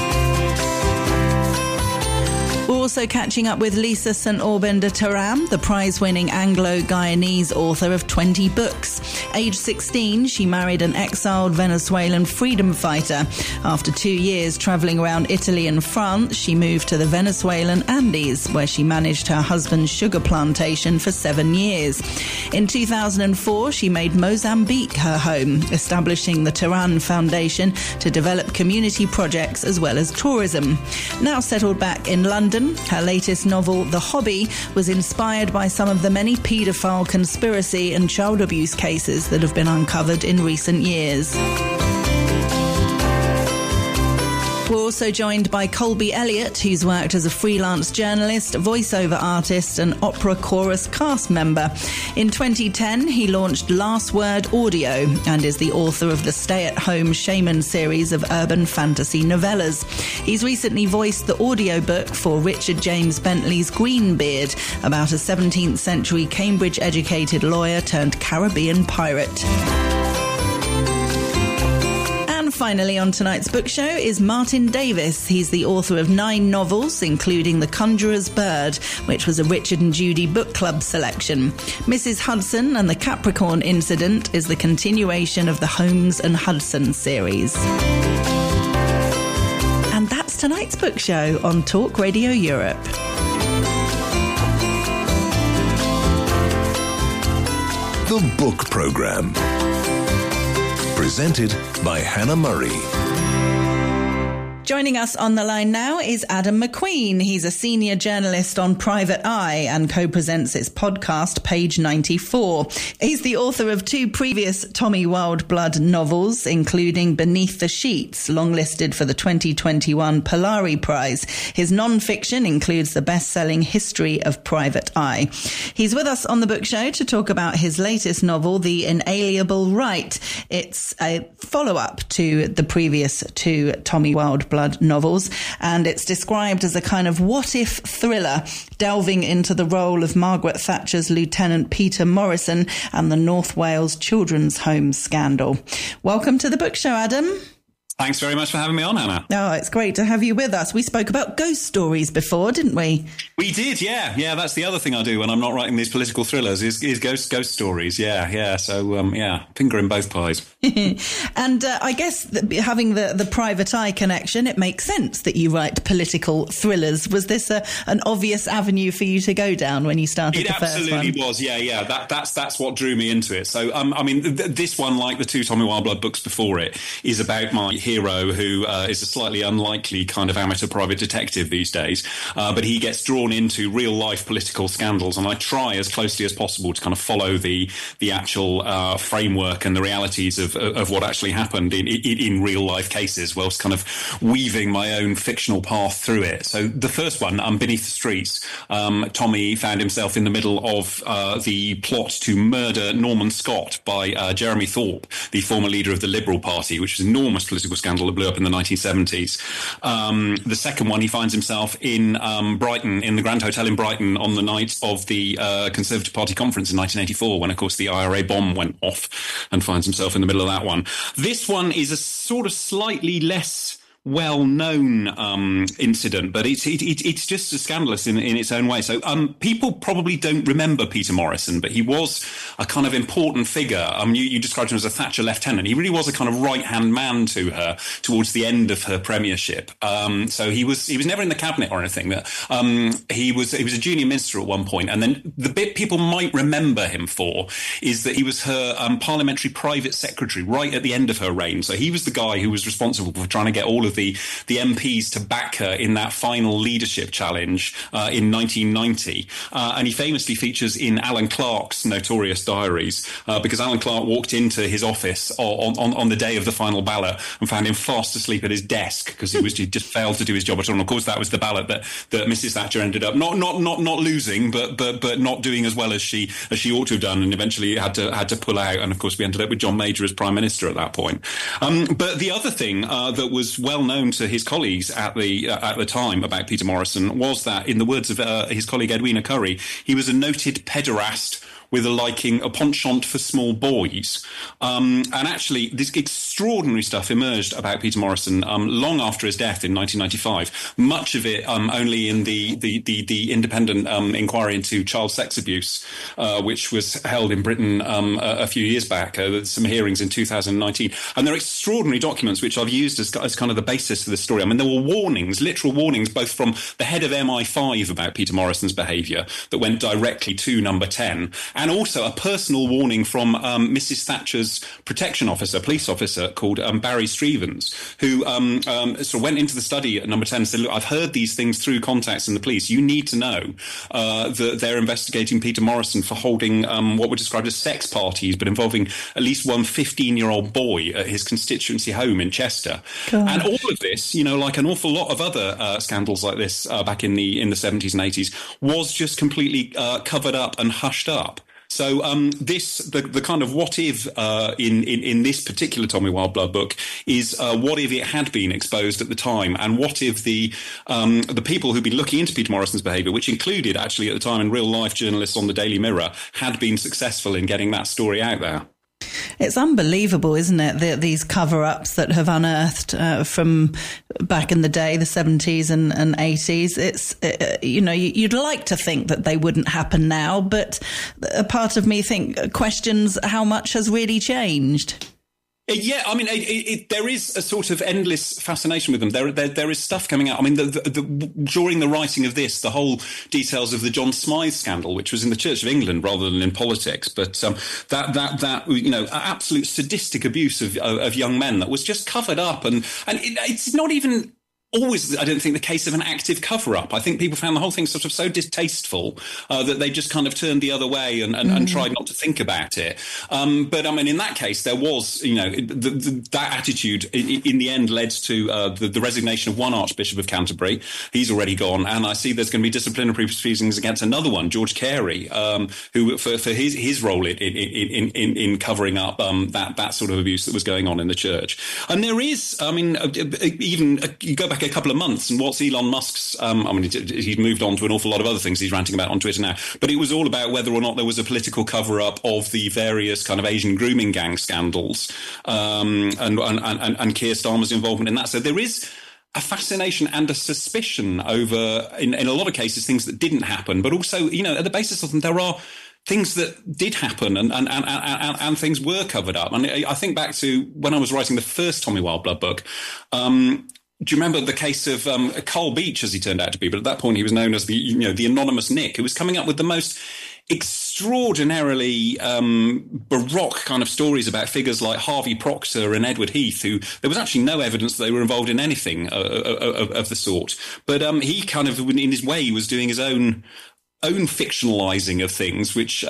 We're also catching up with Lisa St Aubin de Taram, the prize-winning Anglo-Guyanese author of 20 books. Age 16, she married an exiled Venezuelan freedom fighter. After 2 years travelling around Italy and France, she moved to the Venezuelan Andes, where she managed her husband's sugar plantation for 7 years. In 2004, she made Mozambique her home, establishing the Taran Foundation to develop community projects as well as tourism. Now settled back in London, her latest novel, The Hobby, was inspired by some of the many paedophile conspiracy and child abuse cases that have been uncovered in recent years. We're also joined by Colby Elliott, who's worked as a freelance journalist, voiceover artist and opera chorus cast member. In 2010, he launched Last Word Audio and is the author of the Stay-at-Home Shaman series of urban fantasy novellas. He's recently voiced the audiobook for Richard James Bentley's Greenbeard, about a 17th century Cambridge-educated lawyer turned Caribbean pirate. Finally on tonight's book show is Martin Davis. He's the author of 9 novels, including The Conjurer's Bird, which was a Richard and Judy book club selection. Mrs. Hudson and the Capricorn Incident is the continuation of the Holmes and Hudson series. And that's tonight's book show on Talk Radio Europe. The Book Programme. Presented by Hannah Murray. Joining us on the line now is Adam McQueen. He's a senior journalist on Private Eye and co-presents its podcast, Page 94. He's the author of 2 previous Tommy Wildblood novels, including Beneath the Sheets, longlisted for the 2021 Polari Prize. His non-fiction includes the best-selling History of Private Eye. He's with us on the book show to talk about his latest novel, The Inalienable Right. It's a follow-up to the previous 2 Tommy Wildblood novels, and it's described as a kind of what-if thriller delving into the role of Margaret Thatcher's Lieutenant Peter Morrison and the North Wales Children's Home scandal. Welcome to the book show, Adam. Thanks very much for having me on, Hannah. Oh, it's great to have you with us. We spoke about ghost stories before, didn't we? We did, yeah. Yeah, that's the other thing I do when I'm not writing these political thrillers is ghost stories. Yeah. So, finger in both pies. And I guess having the Private Eye connection, it makes sense that you write political thrillers. Was this an obvious avenue for you to go down when you started the first one? It absolutely was, yeah. That's what drew me into it. So, this one, like the 2 Tommy Wildblood books before it, is about my hero who is a slightly unlikely kind of amateur private detective these days, but he gets drawn into real life political scandals, and I try as closely as possible to kind of follow the actual framework and the realities of what actually happened in real life cases, whilst kind of weaving my own fictional path through it. So the first one, Beneath the Streets, Tommy found himself in the middle of the plot to murder Norman Scott by Jeremy Thorpe, the former leader of the Liberal Party, which was an enormous political scandal that blew up in the 1970s. The second one, he finds himself in Brighton, in the Grand Hotel in Brighton on the night of the Conservative Party conference in 1984, when, of course, the IRA bomb went off, and finds himself in the middle of that one. This one is a sort of slightly less well-known incident, but it's just as scandalous in its own way. So people probably don't remember Peter Morrison, but he was a kind of important figure. You described him as a Thatcher lieutenant. He really was a kind of right-hand man to her towards the end of her premiership. So he was never in the cabinet or anything. But, he was a junior minister at one point, and then the bit people might remember him for is that he was her parliamentary private secretary right at the end of her reign. So he was the guy who was responsible for trying to get all of the MPs to back her in that final leadership challenge in 1990. And he famously features in Alan Clark's notorious diaries because Alan Clark walked into his office on the day of the final ballot and found him fast asleep at his desk because he just failed to do his job at all. And of course, that was the ballot that Mrs. Thatcher ended up not losing, but not doing as well as she ought to have done, and eventually had to pull out. And of course, we ended up with John Major as Prime Minister at that point. But the other thing that was well known to his colleagues at the time about Peter Morrison was that, in the words of his colleague Edwina Curry, he was a noted pederast with a penchant for small boys. And actually, this extraordinary stuff emerged about Peter Morrison long after his death in 1995. Much of it only in the independent inquiry into child sex abuse, which was held in Britain a few years back. Some hearings in 2019. And there are extraordinary documents which I've used as kind of the basis for this story. I mean, there were warnings, literal warnings, both from the head of MI5 about Peter Morrison's behaviour that went directly to Number 10, and also a personal warning from Mrs. Thatcher's protection officer, police officer, called Barry Strevens, who sort of went into the study at Number 10 and said, look, I've heard these things through contacts in the police. You need to know that they're investigating Peter Morrison for holding what were described as sex parties, but involving at least one 15-year-old boy at his constituency home in Chester. God. And all of this, like an awful lot of other scandals like this back in the 70s and 80s, was just completely covered up and hushed up. So the kind of what if in this particular Tommy Wildblood book is what if it had been exposed at the time, and what if the people who'd been looking into Peter Morrison's behaviour, which included actually at the time in real life journalists on the Daily Mirror, had been successful in getting that story out there. It's unbelievable, isn't it? These cover-ups that have unearthed from back in the day, the 70s and 80s. It's, you'd like to think that they wouldn't happen now, but a part of me questions how much has really changed. Yeah, I mean, there is a sort of endless fascination with them. There is stuff coming out. I mean, during the writing of this, the whole details of the John Smythe scandal, which was in the Church of England rather than in politics, but that absolute sadistic abuse of young men that was just covered up, and it's not even always, I don't think, the case of an active cover-up. I think people found the whole thing sort of so distasteful that they just kind of turned the other way and tried not to think about it. But I mean, in that case, there was, that attitude in the end led to the resignation of one Archbishop of Canterbury. He's already gone, and I see there's going to be disciplinary proceedings against another one, George Carey, who for his role in covering up that sort of abuse that was going on in the church. And there is, I mean, even you go back a couple of months, and what's Elon Musk's, he's moved on to an awful lot of other things he's ranting about on Twitter now, but it was all about whether or not there was a political cover-up of the various kind of Asian grooming gang scandals, and Keir Starmer's involvement in that. So there is a fascination and a suspicion over, in a lot of cases, things that didn't happen, but also, at the basis of them, there are things that did happen and things were covered up. And I think back to when I was writing the first Tommy Wildblood book. Do you remember the case of Carl Beach, as he turned out to be? But at that point, he was known as the anonymous Nick, who was coming up with the most extraordinarily baroque kind of stories about figures like Harvey Proctor and Edward Heath, who there was actually no evidence that they were involved in anything of the sort. But he kind of, in his way, was doing his own fictionalizing of things, which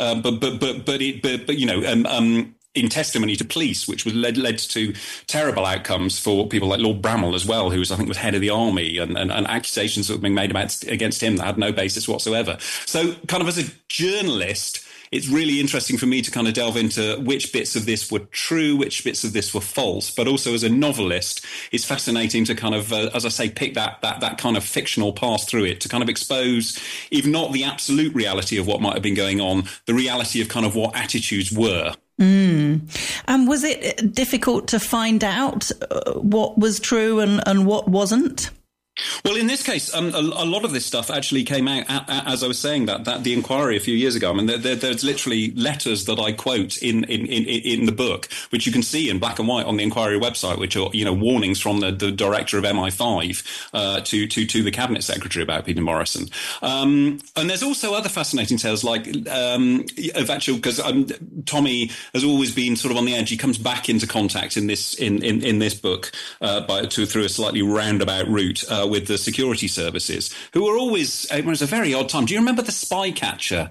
in testimony to police, which was led to terrible outcomes for people like Lord Bramall as well, who was, I think, was head of the army, and accusations that were being made against him that had no basis whatsoever. So kind of as a journalist, it's really interesting for me to kind of delve into which bits of this were true, which bits of this were false. But also as a novelist, it's fascinating to kind of, as I say, pick that kind of fictional path through it to kind of expose, if not the absolute reality of what might have been going on, the reality of kind of what attitudes were. And was it difficult to find out what was true and what wasn't? Well, in this case, a lot of this stuff actually came out, as I was saying, that the inquiry a few years ago. I mean, there's literally letters that I quote in the book, which you can see in black and white on the inquiry website, which are, warnings from the director of MI5 to the cabinet secretary about Peter Morrison. And there's also other fascinating tales, like of actual, because Tommy has always been sort of on the edge. He comes back into contact in this book through a slightly roundabout route. With the security services, who were always, it was a very odd time. Do you remember the spy catcher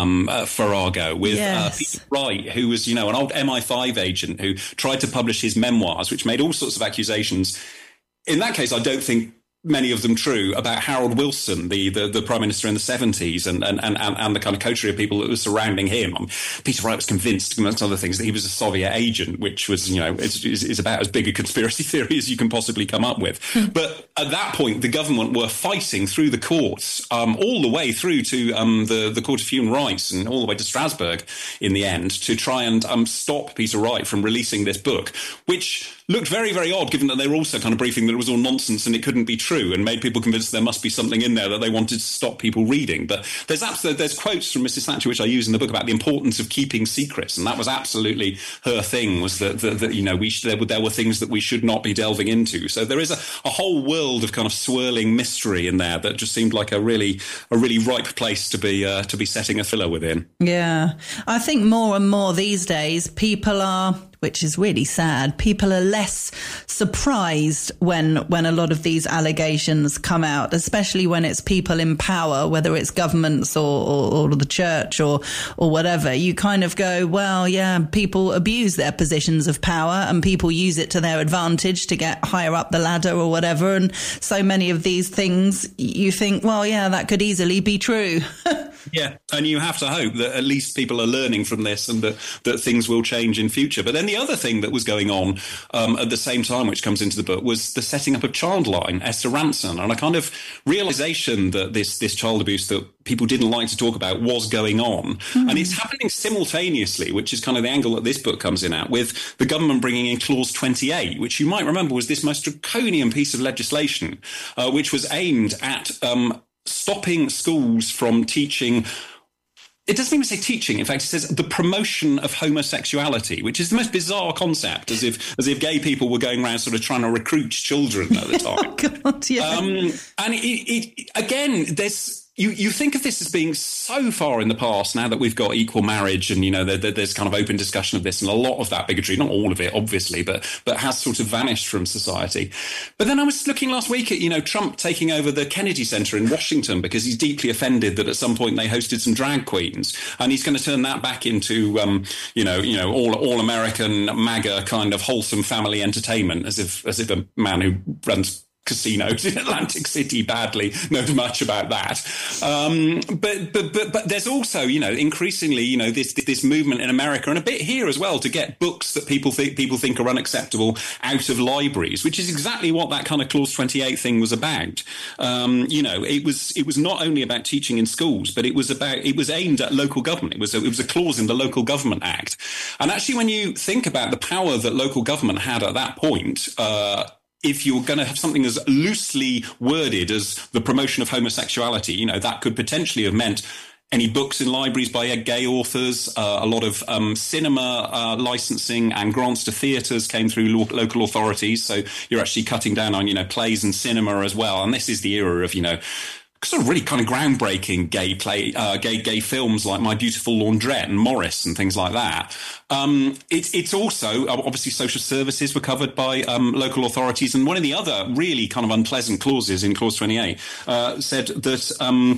Farrago with Peter Wright, who was, an old MI5 agent who tried to publish his memoirs, which made all sorts of accusations. In that case, I don't think many of them true, about Harold Wilson, the Prime Minister in the 70s, and the kind of coterie of people that were surrounding him. Peter Wright was convinced, amongst other things, that he was a Soviet agent, which was, is about as big a conspiracy theory as you can possibly come up with. But at that point, the government were fighting through the courts, all the way through to the Court of Human Rights and all the way to Strasbourg in the end, to try and stop Peter Wright from releasing this book, which looked very, very odd, given that they were also kind of briefing that it was all nonsense and it couldn't be true, and made people convinced there must be something in there that they wanted to stop people reading. But there's quotes from Mrs. Thatcher, which I use in the book, about the importance of keeping secrets, and that was absolutely her thing, was that there were things that we should not be delving into. So there is a whole world of kind of swirling mystery in there that just seemed like a really ripe place to be setting a thriller within. Yeah, I think more and more these days people are, which is really sad, people are less surprised when a lot of these allegations come out, especially when it's people in power, whether it's governments or the church or whatever. You kind of go, well, yeah, people abuse their positions of power and people use it to their advantage to get higher up the ladder or whatever. And so many of these things, you think, well, yeah, that could easily be true. Yeah, and you have to hope that at least people are learning from this and that things will change in future. But then the other thing that was going on at the same time, which comes into the book, was the setting up of Childline, Esther Rantzen, and a kind of realization that this child abuse that people didn't like to talk about was going on. Mm. And it's happening simultaneously, which is kind of the angle that this book comes in at, with the government bringing in Clause 28, which you might remember was this most draconian piece of legislation, which was aimed at stopping schools from teaching. It doesn't even say teaching. In fact, it says the promotion of homosexuality, which is the most bizarre concept, as if gay people were going around sort of trying to recruit children at the time. Oh, God, yeah. And it again, you think of this as being so far in the past now that we've got equal marriage and, there's kind of open discussion of this, and a lot of that bigotry, not all of it, obviously, but has sort of vanished from society. But then I was looking last week at, Trump taking over the Kennedy Center in Washington because he's deeply offended that at some point they hosted some drag queens, and he's going to turn that back into, all American MAGA kind of wholesome family entertainment, as if a man who runs casinos in Atlantic City badly knows much about that. But there's also, increasingly, this movement in America and a bit here as well to get books that people think are unacceptable out of libraries, which is exactly what that kind of Clause 28 thing was about. It was not only about teaching in schools, but it was aimed at local government. It was a clause in the Local Government Act. And actually, when you think about the power that local government had at that point, if you're going to have something as loosely worded as the promotion of homosexuality, that could potentially have meant any books in libraries by gay authors, a lot of cinema licensing and grants to theatres came through local authorities. So you're actually cutting down on, plays and cinema as well. And this is the era of, sort of really kind of groundbreaking gay films like My Beautiful Laundrette and Morris and things like that. It's also, obviously, social services were covered by local authorities. And one of the other really kind of unpleasant clauses in Clause 28 said that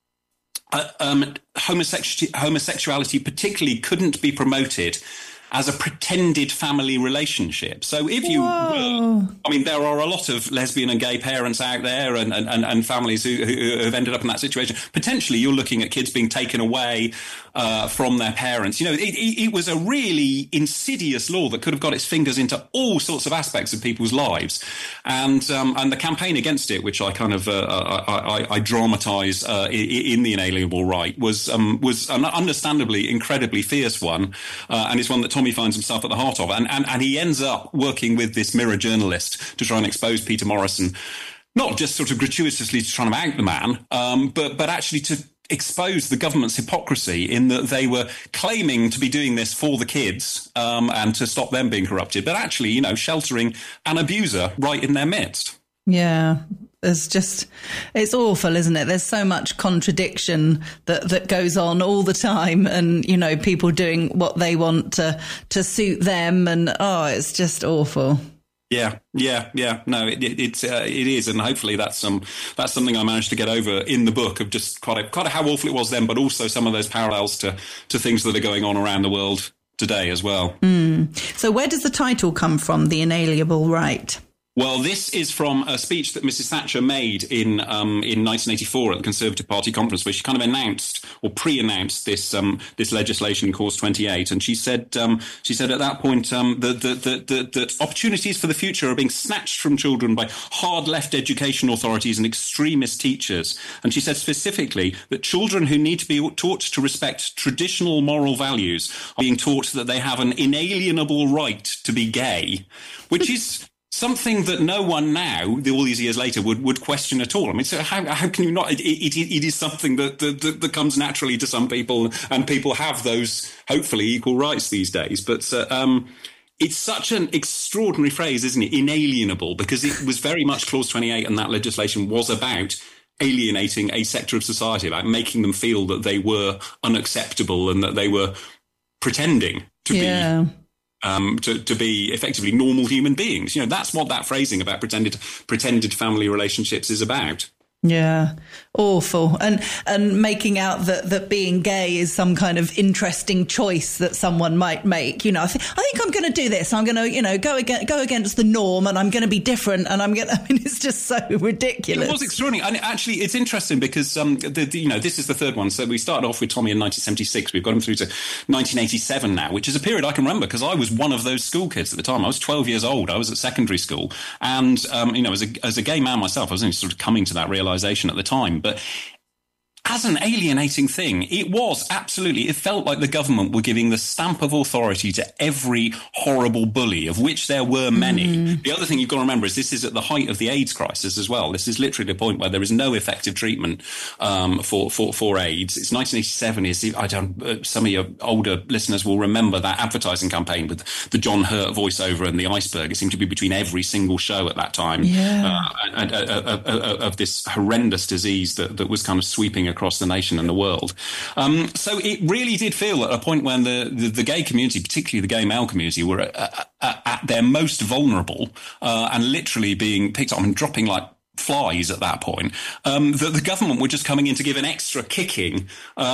homosexuality particularly couldn't be promoted as a pretended family relationship. So if you there are a lot of lesbian and gay parents out there and families who have ended up in that situation. Potentially you're looking at kids being taken away from their parents. It was a really insidious law that could have got its fingers into all sorts of aspects of people's lives. And the campaign against it, which I kind of I dramatise in The Inalienable Right, was an understandably incredibly fierce one, and it's one that Tommy finds himself at the heart of, and he ends up working with this Mirror journalist to try and expose Peter Morrison, not just sort of gratuitously trying to out the man, but actually to expose the government's hypocrisy in that they were claiming to be doing this for the kids and to stop them being corrupted, but actually, you know, sheltering an abuser right in their midst. Yeah. It's awful, isn't it? There's so much contradiction that goes on all the time, and, you know, people doing what they want to suit them, and it's just awful. Yeah. No, it is, and hopefully that's something I managed to get over in the book, of just quite how awful it was then, but also some of those parallels to things that are going on around the world today as well. So where does the title come from, The Inalienable Right? Well, this is from a speech that Mrs. Thatcher made in 1984 at the Conservative Party conference, where she kind of announced or pre-announced this legislation, Clause 28, and she said at that point that opportunities for the future are being snatched from children by hard left education authorities and extremist teachers. And she said specifically that children who need to be taught to respect traditional moral values are being taught that they have an inalienable right to be gay, which is something that no one now, all these years later, would question at all. I mean, so how can you not? It is something that comes naturally to some people, and people have those, hopefully, equal rights these days. But it's such an extraordinary phrase, isn't it? Inalienable, because it was very much Clause 28, and that legislation was about alienating a sector of society, about making them feel that they were unacceptable and that they were pretending to be. To be effectively normal human beings. You know, that's what that phrasing about pretended family relationships is about. Yeah, awful. And making out that being gay is some kind of interesting choice that someone might make. You know, I think I'm going to do this. I'm going to, you know, go against the norm, and I'm going to be different. And I mean, it's just so ridiculous. It was extraordinary. And actually, it's interesting because, this is the third one. So we started off with Tommy in 1976. We've got him through to 1987 now, which is a period I can remember because I was one of those school kids at the time. I was 12 years old. I was at secondary school. And, as a gay man myself, I was only sort of coming to that realization at the time, but as an alienating thing, it felt like the government were giving the stamp of authority to every horrible bully, of which there were many. The other thing you've got to remember is this is at the height of the AIDS crisis as well. This is literally the point where there is no effective treatment for AIDS. It's 1987. Some of your older listeners will remember that advertising campaign with the John Hurt voiceover and the iceberg. It seemed to be between every single show at that time, of this horrendous disease that was kind of sweeping across the nation and the world. So it really did feel at a point when the gay community, particularly the gay male community, were at their most vulnerable and literally being picked up and dropping like flies at that point, that the government were just coming in to give an extra kicking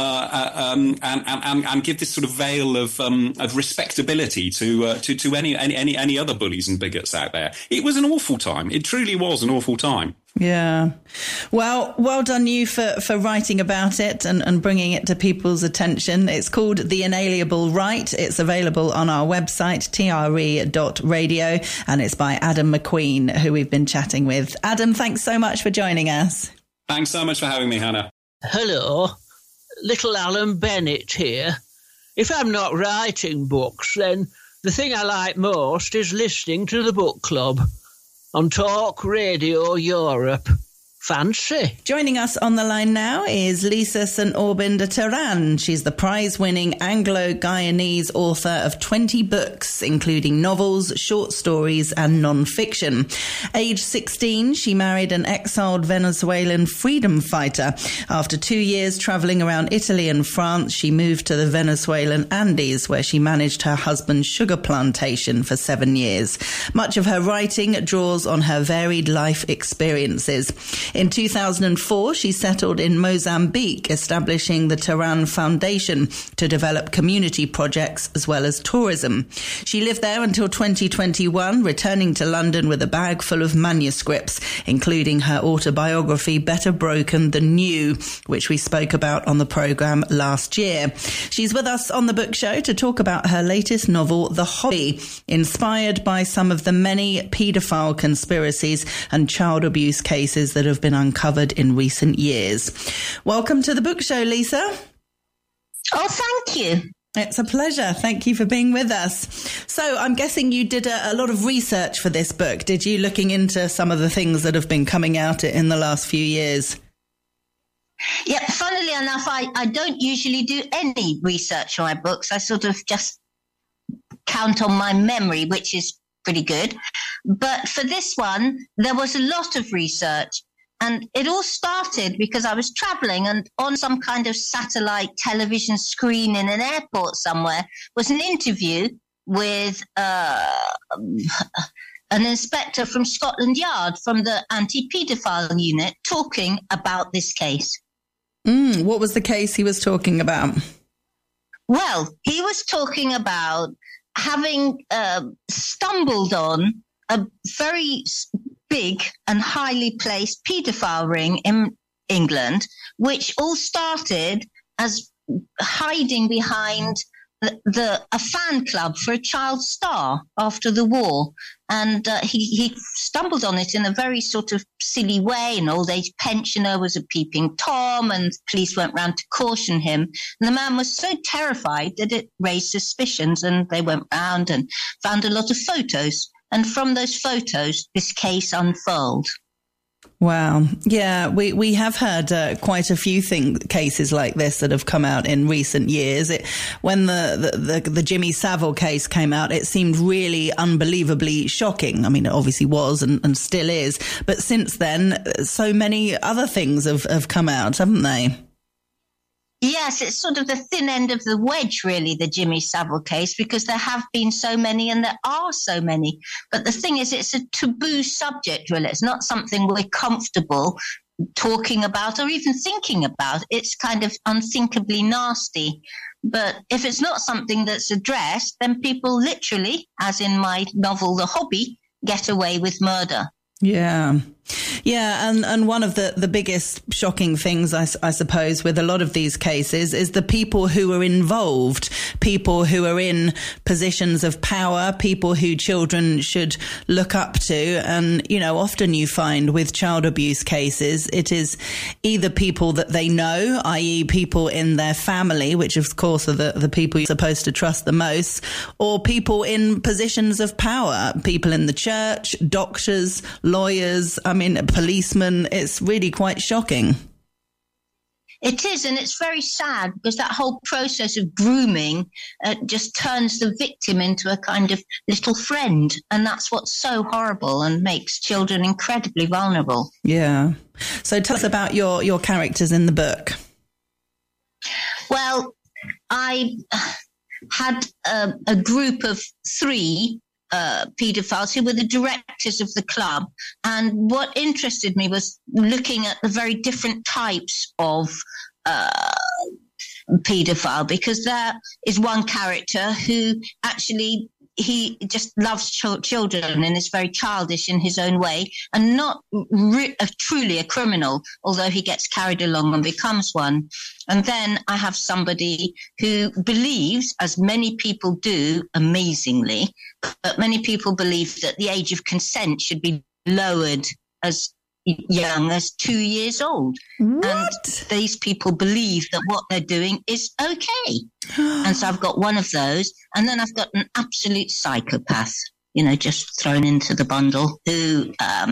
and give this sort of veil of respectability to any other bullies and bigots out there. It was an awful time. It truly was an awful time. Yeah. Well done you for writing about it and bringing it to people's attention. It's called The Inalienable Right. It's available on our website, tre.radio, and it's by Adam McQueen, who we've been chatting with. Adam, thanks so much for joining us. Thanks so much for having me, Hannah. Hello, little Alan Bennett here. If I'm not writing books, then the thing I like most is listening to the book club on Talk Radio Europe. Fancy. Joining us on the line now is Lisa St Aubin de Terran. She's the prize-winning Anglo-Guyanese author of 20 books, including novels, short stories and non-fiction. Age 16, she married an exiled Venezuelan freedom fighter. After 2 years travelling around Italy and France, she moved to the Venezuelan Andes, where she managed her husband's sugar plantation for 7 years. Much of her writing draws on her varied life experiences. In 2004, she settled in Mozambique, establishing the Terran Foundation to develop community projects as well as tourism. She lived there until 2021, returning to London with a bag full of manuscripts, including her autobiography, Better Broken Than New, which we spoke about on the programme last year. She's with us on the Book Show to talk about her latest novel, The Hobby, inspired by some of the many paedophile conspiracies and child abuse cases that have been uncovered in recent years. Welcome to the Book Show, Lisa. Oh, thank you. It's a pleasure. Thank you for being with us. So I'm guessing you did a lot of research for this book, did you, looking into some of the things that have been coming out in the last few years? Yeah, funnily enough, I don't usually do any research on my books. I sort of just count on my memory, which is pretty good. But for this one, there was a lot of research. And it all started because I was traveling, and on some kind of satellite television screen in an airport somewhere was an interview with an inspector from Scotland Yard from the anti-paedophile unit talking about this case. What was the case he was talking about? Well, he was talking about having stumbled on a very big and highly placed paedophile ring in England, which all started as hiding behind a fan club for a child star after the war. And he stumbled on it in a very sort of silly way. An old age pensioner was a peeping Tom, and police went round to caution him. And the man was so terrified that it raised suspicions, and they went round and found a lot of photos. And from those photos, this case unfolds. Wow. Yeah, we have heard quite a few cases like this that have come out in recent years. When the Jimmy Savile case came out, it seemed really unbelievably shocking. I mean, it obviously was and still is. But since then, so many other things have come out, haven't they? Yes, it's sort of the thin end of the wedge, really, the Jimmy Savile case, because there have been so many and there are so many. But the thing is, it's a taboo subject, really. It's not something we're comfortable talking about or even thinking about. It's kind of unthinkably nasty. But if it's not something that's addressed, then people literally, as in my novel, The Hobby, get away with murder. Yeah. Yeah, and one of the biggest shocking things, I suppose, with a lot of these cases is the people who are involved, people who are in positions of power, people who children should look up to. And, you know, often you find with child abuse cases, it is either people that they know, i.e. people in their family, which of course are the people you're supposed to trust the most, or people in positions of power, people in the church, doctors, lawyers, I mean, policemen. It's really quite shocking. It is, and it's very sad because that whole process of grooming just turns the victim into a kind of little friend, and that's what's so horrible and makes children incredibly vulnerable. Yeah. So tell us about your characters in the book. Well, I had a group of 3 paedophiles who were the directors of the club. And what interested me was looking at the very different types of paedophile, because there is one character who actually, he just loves children and is very childish in his own way and not truly a criminal, although he gets carried along and becomes one. And then I have somebody who believes, as many people do, amazingly, but many people believe that the age of consent should be lowered as young as 2 years old. What? And these people believe that what they're doing is okay. And so I've got one of those. And then I've got an absolute psychopath, you know, just thrown into the bundle, who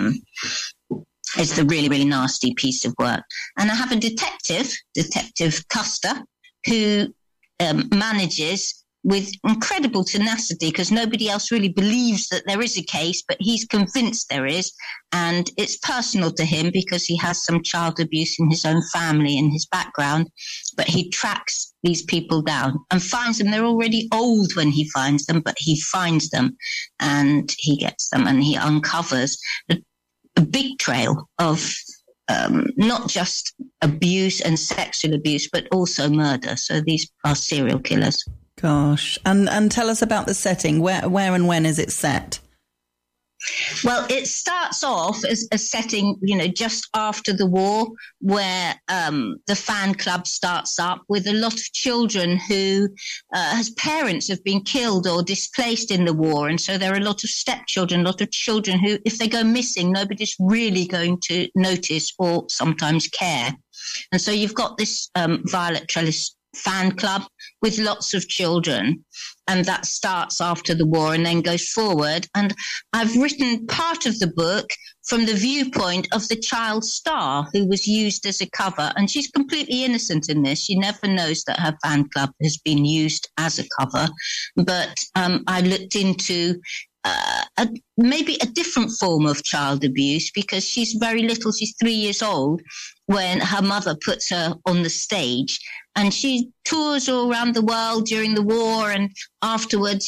is the really, really nasty piece of work. And I have a Detective Custer, who manages with incredible tenacity, because nobody else really believes that there is a case, but he's convinced there is. And it's personal to him because he has some child abuse in his own family, in his background. But he tracks these people down and finds them. They're already old when he finds them, but he finds them and he gets them, and he uncovers a big trail of not just abuse and sexual abuse, but also murder. So these are serial killers. Gosh. And tell us about the setting. Where and when is it set? Well, it starts off as a setting, you know, just after the war, where the fan club starts up with a lot of children who, as parents, have been killed or displaced in the war. And so there are a lot of stepchildren, a lot of children who, if they go missing, nobody's really going to notice or sometimes care. And so you've got this Violet Trellis fan club with lots of children, and that starts after the war and then goes forward. And I've written part of the book from the viewpoint of the child star who was used as a cover, and she's completely innocent in this. She never knows that her fan club has been used as a cover. But I looked into maybe a different form of child abuse, because she's very little. She's 3 years old when her mother puts her on the stage, and she tours all around the world during the war, and afterwards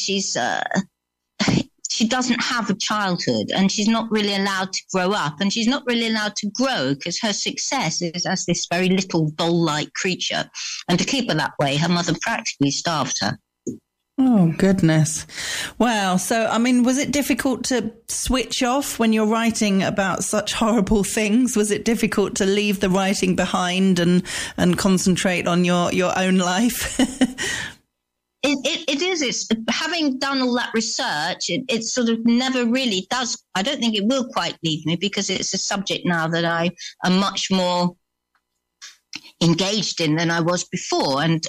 she doesn't have a childhood, and she's not really allowed to grow up, and she's not really allowed to grow because her success is as this very little doll-like creature. And to keep her that way, her mother practically starved her. Oh, goodness. Wow. So, I mean, was it difficult to switch off when you're writing about such horrible things? Was it difficult to leave the writing behind and concentrate on your own life? It is. It's having done all that research, it sort of never really does. I don't think it will quite leave me, because it's a subject now that I am much more engaged in than I was before. And,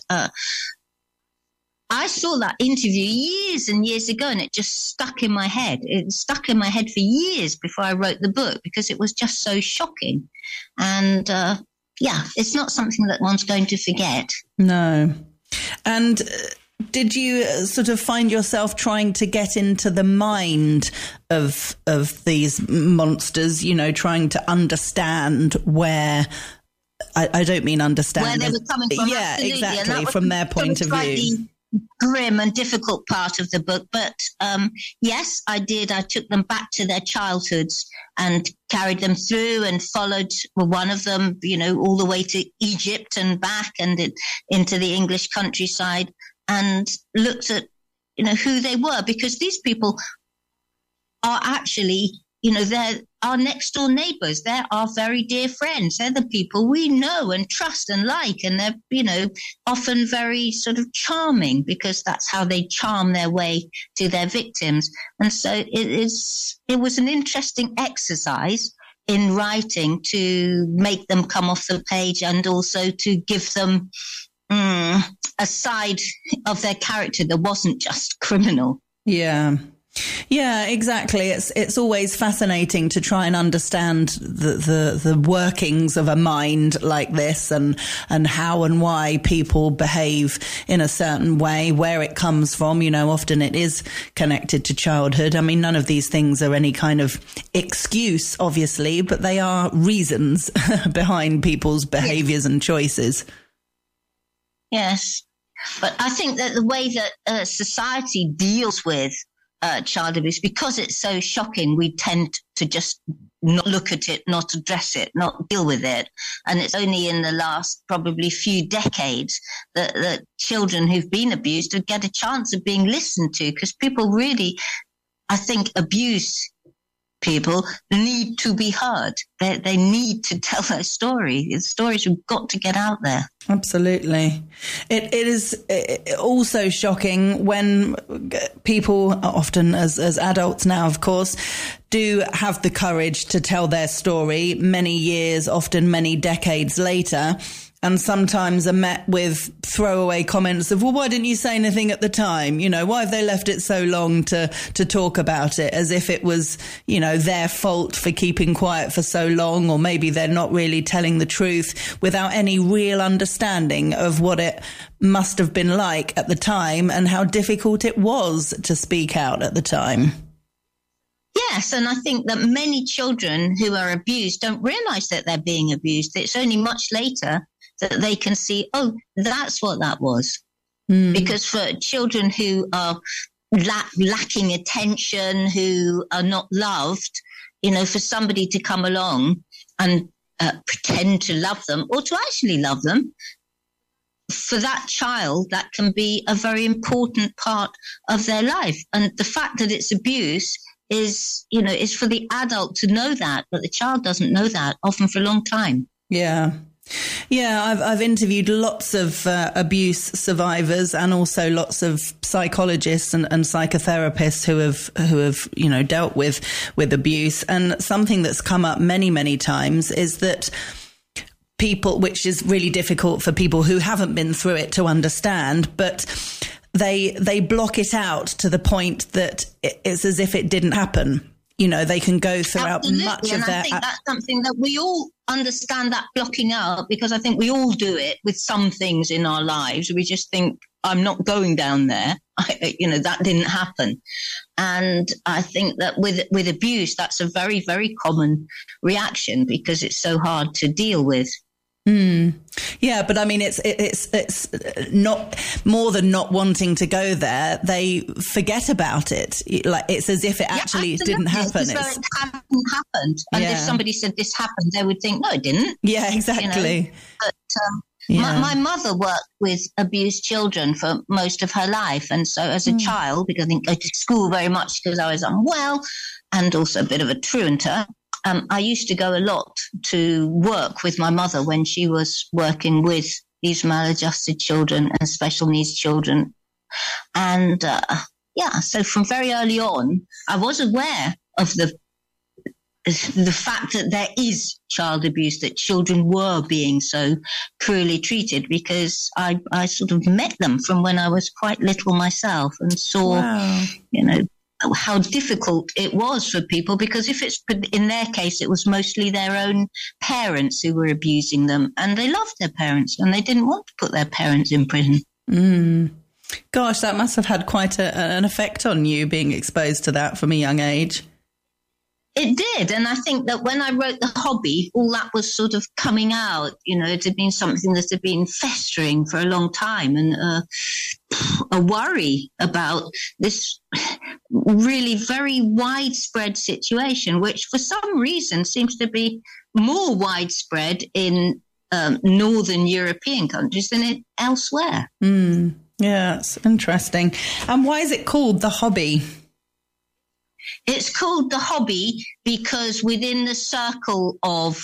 I saw that interview years and years ago, and it just stuck in my head. It stuck in my head for years before I wrote the book, because it was just so shocking. And, it's not something that one's going to forget. No. And did you sort of find yourself trying to get into the mind of these monsters, trying to understand where... I don't mean understand. Where they were coming from. Yeah, absolutely. Exactly, from their point of view. Grim and difficult part of the book, but yes, I did. I took them back to their childhoods and carried them through, and followed one of them, all the way to Egypt and back, and into the English countryside, and looked at who they were, because these people are actually they're our next door neighbors. They're our very dear friends. They're the people we know and trust and like. And they're, often very sort of charming, because that's how they charm their way to their victims. And so it was an interesting exercise in writing to make them come off the page, and also to give them a side of their character that wasn't just criminal. Yeah. Yeah, exactly. It's always fascinating to try and understand the workings of a mind like this, and how and why people behave in a certain way, where it comes from. Often it is connected to childhood. I mean, none of these things are any kind of excuse, obviously, but they are reasons behind people's behaviors and choices. Yes. But I think that the way that society deals with child abuse, because it's so shocking, we tend to just not look at it, not address it, not deal with it. And it's only in the last probably few decades that children who've been abused would get a chance of being listened to, because people really, I think, abuse people need to be heard. They need to tell their story. The stories have got to get out there. Absolutely. It is also shocking when people, often as adults now, of course, do have the courage to tell their story many years, often many decades later, and sometimes are met with throwaway comments of, well, why didn't you say anything at the time? Why have they left it so long to talk about it, as if it was, their fault for keeping quiet for so long, or maybe they're not really telling the truth, without any real understanding of what it must have been like at the time and how difficult it was to speak out at the time. Yes, and I think that many children who are abused don't realise that they're being abused. It's only much later that they can see, oh, that's what that was. Because for children who are lacking attention, who are not loved, for somebody to come along and pretend to love them, or to actually love them, for that child, that can be a very important part of their life. And the fact that it's abuse is for the adult to know that, but the child doesn't know that, often for a long time. Yeah. Yeah, I've interviewed lots of abuse survivors, and also lots of psychologists and psychotherapists who have dealt with abuse. And something that's come up many, many times is that people, which is really difficult for people who haven't been through it to understand, but they block it out to the point that it's as if it didn't happen. You know, they can go throughout much of their... I think that's something that we all understand, that blocking out, because I think we all do it with some things in our lives. We just think, I'm not going down there. That didn't happen. And I think that with abuse, that's a very, very common reaction because it's so hard to deal with. Yeah, but I mean, it's not more than not wanting to go there. They forget about it. Like, it's as if it actually didn't happen. It's as though it hadn't happened. And if somebody said this happened, they would think, no, it didn't. Yeah, exactly. But my mother worked with abused children for most of her life. And so as a child, because I didn't go to school very much because I was unwell and also a bit of a truanter, I used to go a lot to work with my mother when she was working with these maladjusted children and special needs children. And so from very early on, I was aware of the fact that there is child abuse, that children were being so cruelly treated, because I sort of met them from when I was quite little myself and saw, how difficult it was for people, because if it's in their case, it was mostly their own parents who were abusing them, and they loved their parents and they didn't want to put their parents in prison. Gosh, that must have had quite an effect on you, being exposed to that from a young age. It did. And I think that when I wrote The Hobby, all that was sort of coming out. It had been something that had been festering for a long time, and a worry about this really very widespread situation, which for some reason seems to be more widespread in Northern European countries than elsewhere. Yeah, it's interesting. And why is it called The Hobby? It's called The Hobby because within the circle of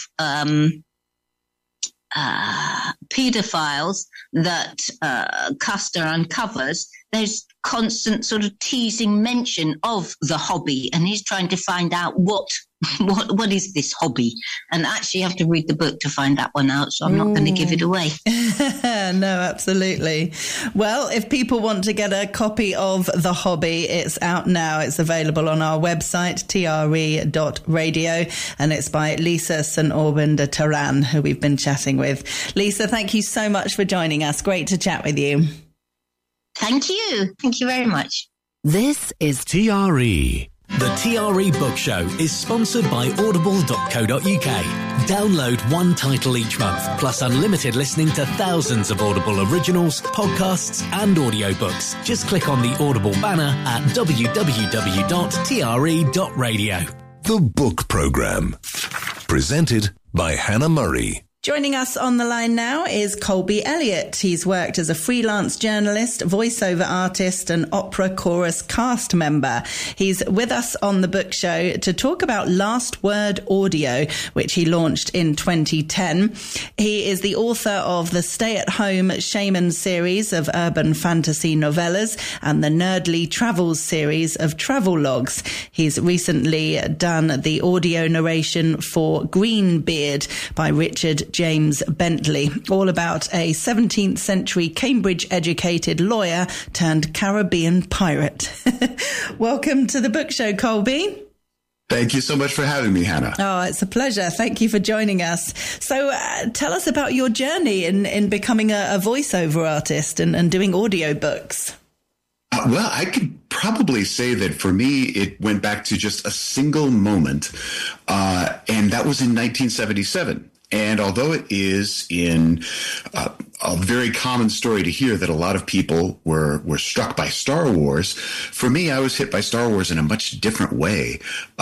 paedophiles that Custer uncovers, there's constant sort of teasing mention of the hobby, and he's trying to find out what is this hobby. And actually you have to read the book to find that one out, so I'm not going to give it away. No, absolutely. Well, if people want to get a copy of The Hobby, it's out now. It's available on our website, tre.radio, and it's by Lisa St. Aubin de Taran, who we've been chatting with. Lisa, thank you so much for joining us. Great to chat with you. Thank you. Thank you very much. This is TRE. The TRE Book Show is sponsored by audible.co.uk. Download one title each month, plus unlimited listening to thousands of Audible originals, podcasts and audiobooks. Just click on the Audible banner at www.tre.radio. The Book Programme. Presented by Hannah Murray. Joining us on the line now is Colby Elliott. He's worked as a freelance journalist, voiceover artist and opera chorus cast member. He's with us on the book show to talk about Last Word Audio, which he launched in 2010. He is the author of the Stay-at-Home Shaman series of urban fantasy novellas and the Nerdly Travels series of travel logs. He's recently done the audio narration for Greenbeard by Richard James Bentley, all about a 17th century Cambridge-educated lawyer turned Caribbean pirate. Welcome to the book show, Colby. Thank you so much for having me, Hannah. Oh, it's a pleasure. Thank you for joining us. So tell us about your journey in becoming a voiceover artist and doing audiobooks. Well, I could probably say that for me, it went back to just a single moment, and that was in 1977. And although it is in a very common story to hear that a lot of people were struck by Star Wars, for me, I was hit by Star Wars in a much different way.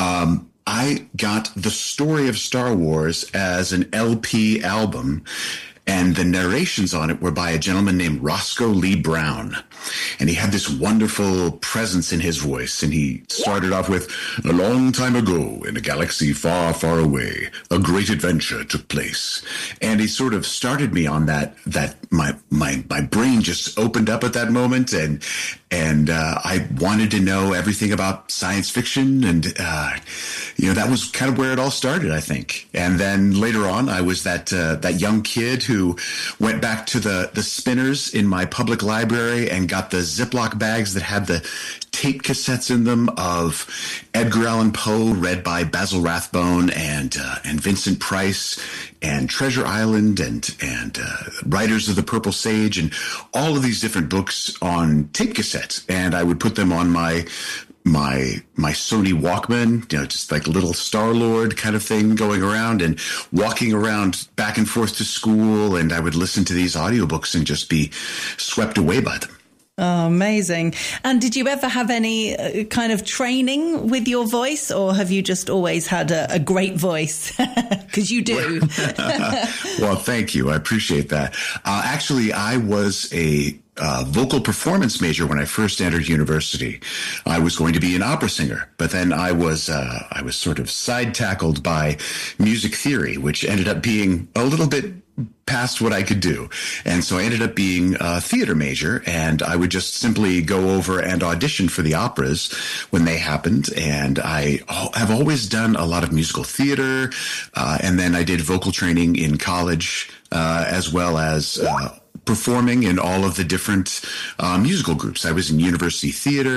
I got the story of Star Wars as an LP album, and the narrations on it were by a gentleman named Roscoe Lee Brown. And he had this wonderful presence in his voice. And he started off with, "A long time ago, in a galaxy far, far away, a great adventure took place." And he sort of started me on that my brain just opened up at that moment. And And I wanted to know everything about science fiction. And, that was kind of where it all started, I think. And then later on, I was that young kid who went back to the spinners in my public library and got the Ziploc bags that had the tape cassettes in them of Edgar Allan Poe, read by Basil Rathbone and Vincent Price, and Treasure Island and Riders of the Purple Sage, and all of these different books on tape cassettes. And I would put them on my Sony Walkman, just like a little Star-Lord kind of thing, going around and walking around back and forth to school. And I would listen to these audiobooks and just be swept away by them. Oh, amazing. And did you ever have any kind of training with your voice, or have you just always had a great voice? Because you do. Well, thank you. I appreciate that. Actually, I was a vocal performance major when I first entered university. I was going to be an opera singer, but then I was sort of side tackled by music theory, which ended up being a little bit past what I could do. And so I ended up being a theater major, and I would just simply go over and audition for the operas when they happened. And I have always done a lot of musical theater. And then I did vocal training in college, as well as performing in all of the different musical groups. I was in university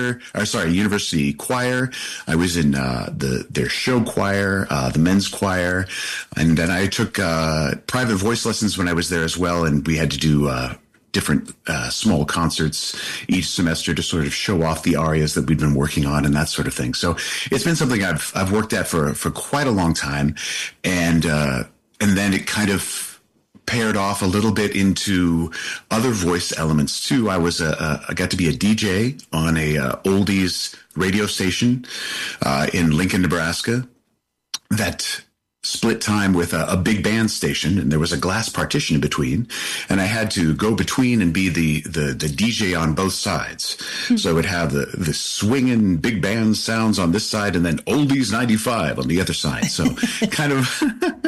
choir. I was in their show choir, the men's choir, and then I took private voice lessons when I was there as well. And we had to do different small concerts each semester to sort of show off the arias that we'd been working on and that sort of thing. So it's been something I've worked at for quite a long time, and then it kind of paired off a little bit into other voice elements too. I got to be a DJ on a oldies radio station in Lincoln, Nebraska, that split time with a big band station, and there was a glass partition in between, and I had to go between and be the DJ on both sides. So I would have the swinging big band sounds on this side, and then oldies 95 on the other side. So kind of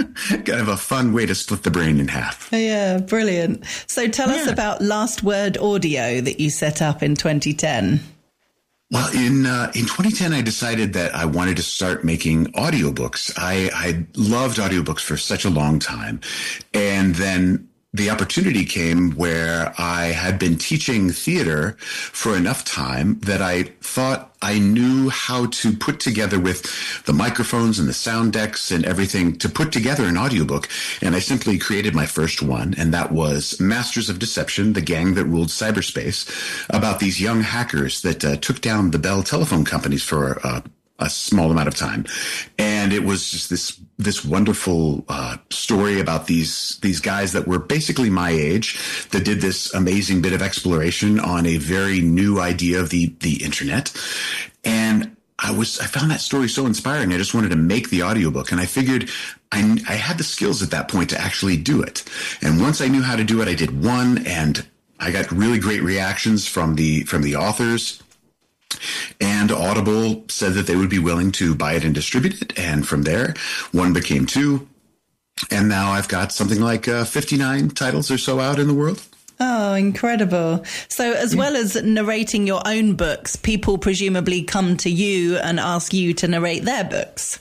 a fun way to split the brain in half. Yeah, brilliant. So tell us about Last Word Audio that you set up in 2010. Well, in 2010, I decided that I wanted to start making audiobooks. I loved audiobooks for such a long time. And then the opportunity came where I had been teaching theater for enough time that I thought I knew how to put together, with the microphones and the sound decks and everything, to put together an audiobook. And I simply created my first one, and that was Masters of Deception, the Gang That Ruled Cyberspace, about these young hackers that took down the Bell telephone companies for a small amount of time. And it was just this wonderful story about these guys that were basically my age, that did this amazing bit of exploration on a very new idea of the internet. And I found that story so inspiring. I just wanted to make the audiobook, and I figured I had the skills at that point to actually do it. And once I knew how to do it, I did one, and I got really great reactions from the authors. And Audible said that they would be willing to buy it and distribute it. And from there, one became two. And now I've got something like 59 titles or so out in the world. Oh, incredible. So as well as narrating your own books, people presumably come to you and ask you to narrate their books.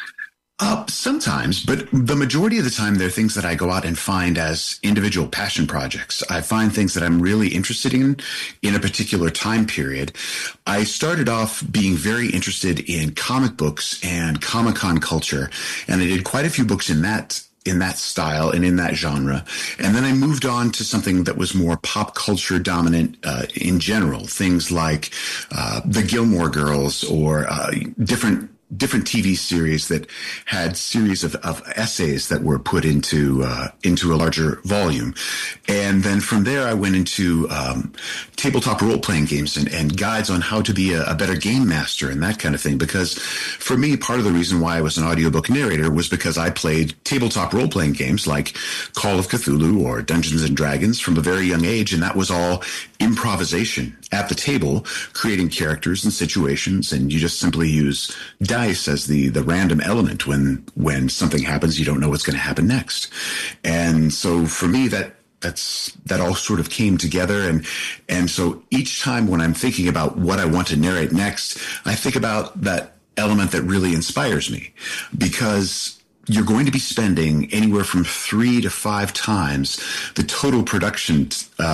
Sometimes, but the majority of the time, they're things that I go out and find as individual passion projects. I find things that I'm really interested in a particular time period. I started off being very interested in comic books and Comic-Con culture, and I did quite a few books in that style and in that genre. And then I moved on to something that was more pop culture dominant in general, things like the Gilmore Girls, or different TV series that had series of essays that were put into a larger volume. And then from there, I went into tabletop role-playing games and guides on how to be a better game master and that kind of thing. Because for me, part of the reason why I was an audiobook narrator was because I played tabletop role-playing games like Call of Cthulhu or Dungeons and Dragons from a very young age, and that was all improvisation at the table, creating characters and situations, and you just simply use dice as the random element. When something happens, you don't know what's going to happen next. And so for me, that that all sort of came together. And so each time when I'm thinking about what I want to narrate next, I think about that element that really inspires me, because you're going to be spending anywhere from 3 to 5 times the total production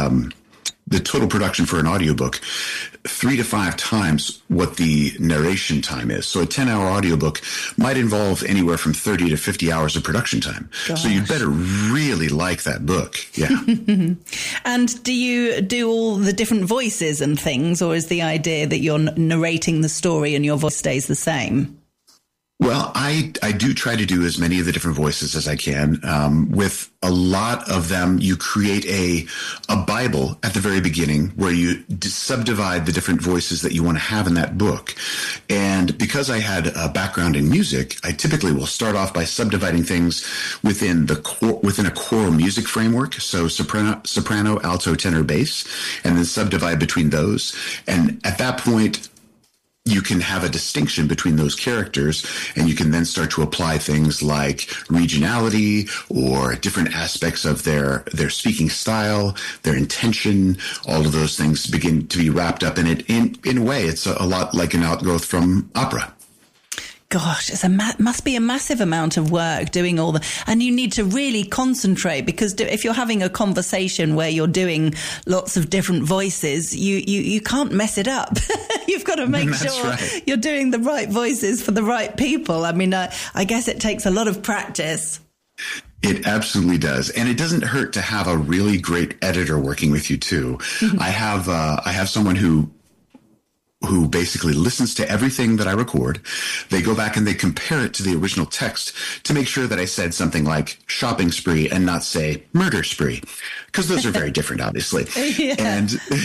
for an audiobook, 3 to 5 times what the narration time is. So a 10-hour audiobook might involve anywhere from 30 to 50 hours of production time. Gosh. So you'd better really like that book. Yeah. And do you do all the different voices and things, or is the idea that you're narrating the story and your voice stays the same? Well, I do try to do as many of the different voices as I can. With a lot of them, you create a Bible at the very beginning where you subdivide the different voices that you want to have in that book. And because I had a background in music, I typically will start off by subdividing things within a choral music framework. So soprano, alto, tenor, bass, and then subdivide between those. And at that point, you can have a distinction between those characters, and you can then start to apply things like regionality or different aspects of their speaking style, their intention. All of those things begin to be wrapped up in it. In a way, it's a lot like an outgrowth from opera. Gosh, must be a massive amount of work doing all and you need to really concentrate, because if you're having a conversation where you're doing lots of different voices, you can't mess it up. You've got to make sure you're doing the right voices for the right people. I mean, I guess it takes a lot of practice. It absolutely does. And it doesn't hurt to have a really great editor working with you too. I have someone who basically listens to everything that I record. They go back and they compare it to the original text to make sure that I said something like shopping spree and not say murder spree, because those are very different, obviously. Yeah.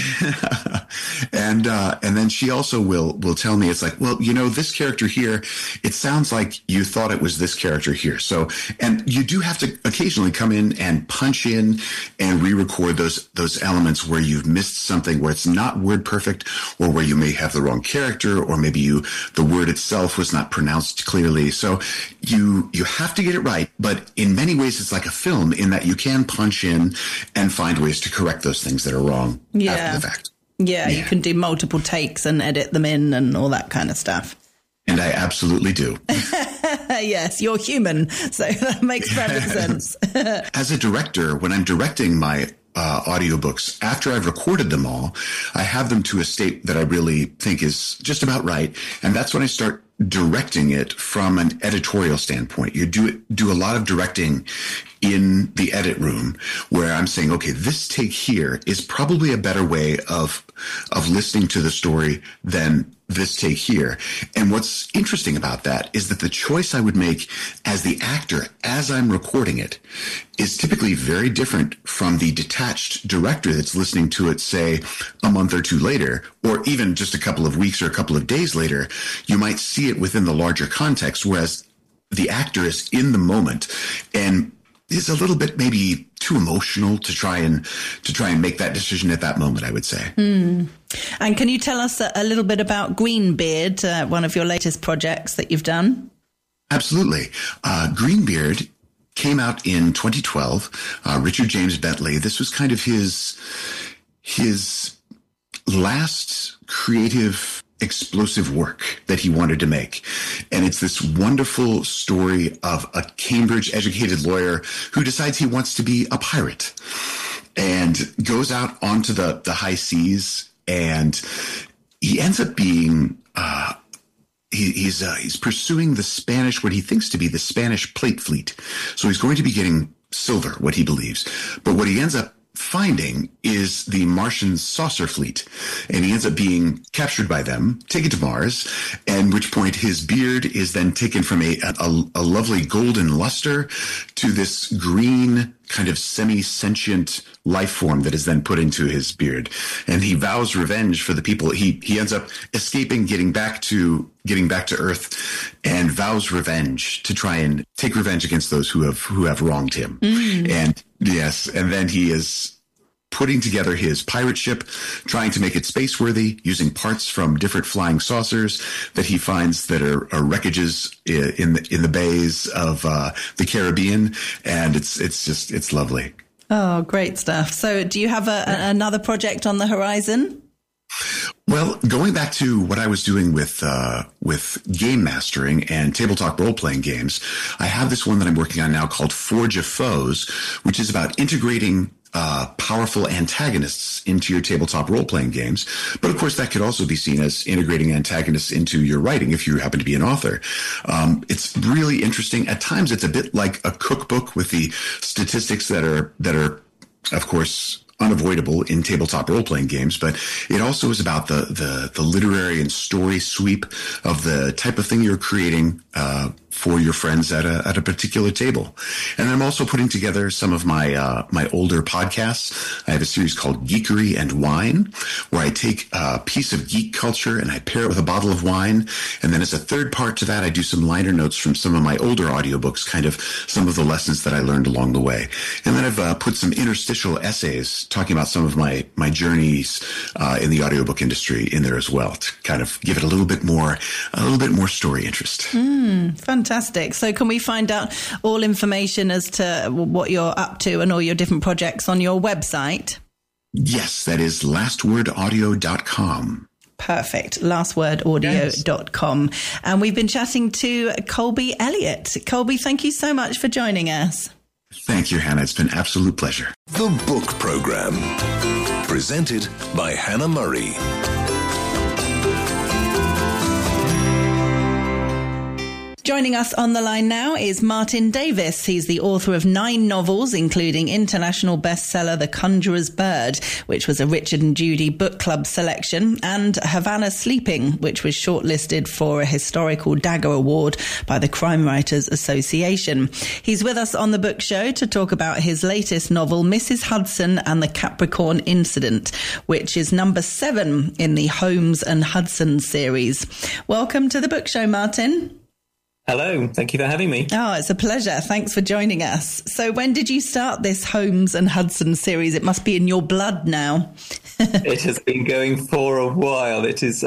And then she also will tell me, it's like, well, this character here, it sounds like you thought it was this character here. So, and you do have to occasionally come in and punch in and re-record those elements where you've missed something, where it's not word perfect, or where you may have the wrong character, or maybe the word itself was not pronounced clearly. So you have to get it right. But in many ways, it's like a film in that you can punch in and find ways to correct those things that are wrong after the fact. Yeah, you can do multiple takes and edit them in and all that kind of stuff. And I absolutely do. Yes, you're human, so that makes perfect sense. As a director, when I'm directing my audiobooks, after I've recorded them all, I have them to a state that I really think is just about right. And that's when I start directing it from an editorial standpoint. You do a lot of directing in the edit room, where I'm saying, okay, this take here is probably a better way of listening to the story than this take here. And what's interesting about that is that the choice I would make as the actor as I'm recording it is typically very different from the detached director that's listening to it, say, a month or two later, or even just a couple of weeks or a couple of days later. You might see it within the larger context, whereas the actor is in the moment and is a little bit maybe too emotional to try and make that decision at that moment, I would say. And can you tell us a little bit about Greenbeard, one of your latest projects that you've done? Absolutely. Greenbeard came out in 2012. Richard James Bentley. This was kind of his last creative explosive work that he wanted to make. And it's this wonderful story of a Cambridge educated lawyer who decides he wants to be a pirate and goes out onto the high seas, and he ends up being he's pursuing the Spanish, what he thinks to be the Spanish plate fleet. So he's going to be getting silver, what he believes. But what he ends up finding is the Martian saucer fleet, and he ends up being captured by them, taken to Mars, at which point his beard is then taken from a lovely golden luster to this green kind of semi-sentient life form that is then put into his beard. And he vows revenge for the people. He ends up escaping, getting back to Earth, and vows revenge to try and take revenge against those who have wronged him. And yes, and then he is putting together his pirate ship, trying to make it space-worthy, using parts from different flying saucers that he finds that are wreckages in the bays of the Caribbean, and it's lovely. Oh, great stuff. So do you have another project on the horizon? Well, going back to what I was doing with game mastering and tabletop role-playing games, I have this one that I'm working on now called Forge of Foes, which is about integrating powerful antagonists into your tabletop role-playing games. But of course, that could also be seen as integrating antagonists into your writing if you happen to be an author. It's really interesting. At times, it's a bit like a cookbook with the statistics that are, of course, unavoidable in tabletop role-playing games, but it also is about the literary and story sweep of the type of thing you're creating for your friends at a particular table. And I'm also putting together some of my my older podcasts. I have a series called Geekery and Wine, where I take a piece of geek culture and I pair it with a bottle of wine. And then as a third part to that, I do some liner notes from some of my older audiobooks, kind of some of the lessons that I learned along the way. And then I've put some interstitial essays talking about some of my journeys in the audiobook industry in there as well, to kind of give it a little bit more story interest. Fantastic. So can we find out all information as to what you're up to and all your different projects on your website? Yes, that is lastwordaudio.com. Perfect. Lastwordaudio.com. And we've been chatting to Colby Elliott. Colby, thank you so much for joining us. Thank you, Hannah. It's been an absolute pleasure. The Book Program, presented by Hannah Murray. Joining us on the line now is Martin Davis. He's the author of 9 novels, including international bestseller The Conjurer's Bird, which was a Richard and Judy book club selection, and Havana Sleeping, which was shortlisted for a Historical Dagger Award by the Crime Writers Association. He's with us on the book show to talk about his latest novel, Mrs. Hudson and the Capricorn Incident, which is number 7 in the Holmes and Hudson series. Welcome to the book show, Martin. Hello, thank you for having me. Oh, it's a pleasure. Thanks for joining us. So when did you start this Holmes and Hudson series? It must be in your blood now. It has been going for a while. It is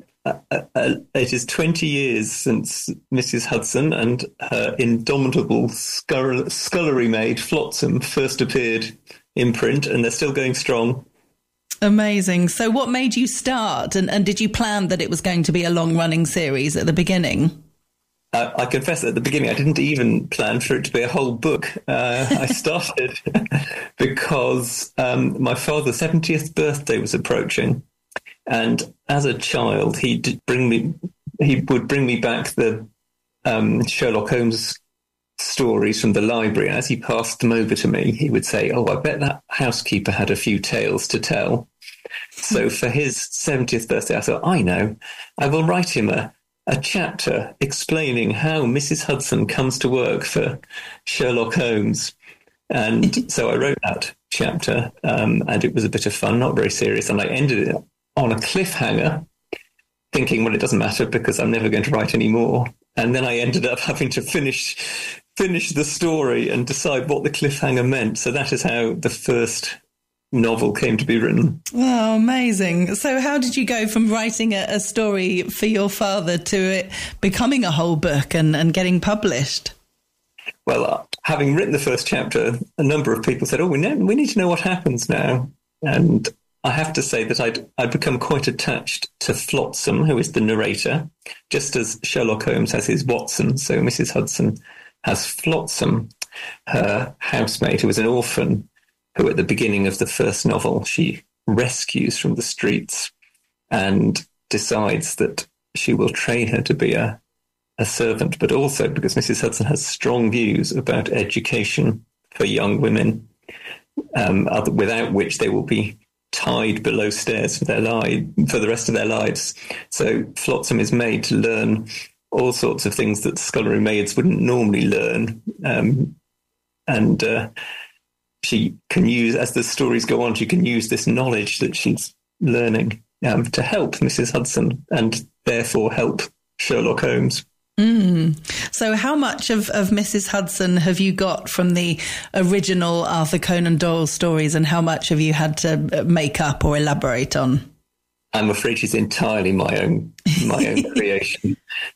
20 years since Mrs. Hudson and her indomitable scullery maid, Flotsam, first appeared in print, and they're still going strong. Amazing. So what made you start? And did you plan that it was going to be a long-running series at the beginning? I confess that at the beginning I didn't even plan for it to be a whole book. I started because my father's 70th birthday was approaching, and as a child he would bring me back the Sherlock Holmes stories from the library, and as he passed them over to me, he would say, "Oh, I bet that housekeeper had a few tales to tell." So for his 70th birthday, I thought, I know, I will write him a chapter explaining how Mrs. Hudson comes to work for Sherlock Holmes. And so I wrote that chapter, and it was a bit of fun, not very serious. And I ended it on a cliffhanger, thinking, well, it doesn't matter because I'm never going to write any more. And then I ended up having to finish the story and decide what the cliffhanger meant. So that is how the first novel came to be written. Oh, amazing. So how did you go from writing a story for your father to it becoming a whole book and getting published? Well, having written the first chapter, a number of people said, "Oh, we need to know what happens now." And I have to say that I'd become quite attached to Flotsam, who is the narrator, just as Sherlock Holmes has his Watson. So Mrs. Hudson has Flotsam, her housemaid, who was an orphan, who at the beginning of the first novel she rescues from the streets and decides that she will train her to be a servant, but also because Mrs. Hudson has strong views about education for young women, without which they will be tied below stairs for the rest of their lives. So Flotsam is made to learn all sorts of things that scullery maids wouldn't normally learn, and she can use, as the stories go on, she can use this knowledge that she's learning to help Mrs. Hudson and therefore help Sherlock Holmes. So how much of Mrs. Hudson have you got from the original Arthur Conan Doyle stories, and how much have you had to make up or elaborate on? I'm afraid she's entirely my own creation.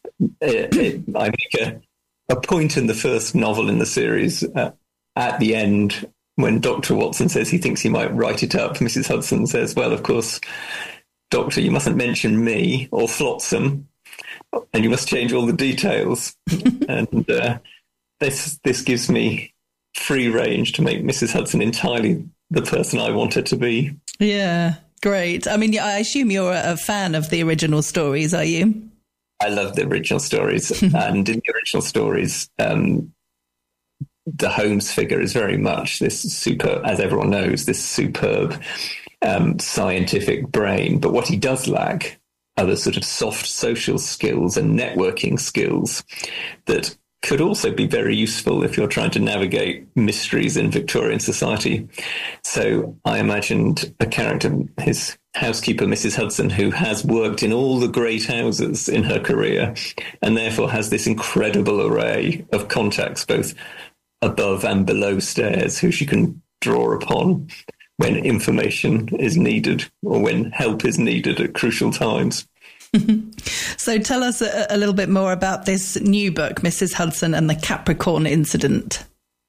I make a point in the first novel in the series at the end when Dr. Watson says he thinks he might write it up, Mrs. Hudson says, well, of course, Doctor, you mustn't mention me or Flotsam, and you must change all the details. And this gives me free range to make Mrs. Hudson entirely the person I want her to be. Yeah, great. I mean, I assume you're a fan of the original stories, are you? I love the original stories. And in the original stories, the Holmes figure is very much this superb, as everyone knows, this superb scientific brain. But what he does lack are the sort of soft social skills and networking skills that could also be very useful if you're trying to navigate mysteries in Victorian society. So I imagined a character, his housekeeper, Mrs. Hudson, who has worked in all the great houses in her career and therefore has this incredible array of contacts, both above and below stairs, who she can draw upon when information is needed or when help is needed at crucial times. So tell us a little bit more about this new book, Mrs. Hudson and the Capricorn Incident.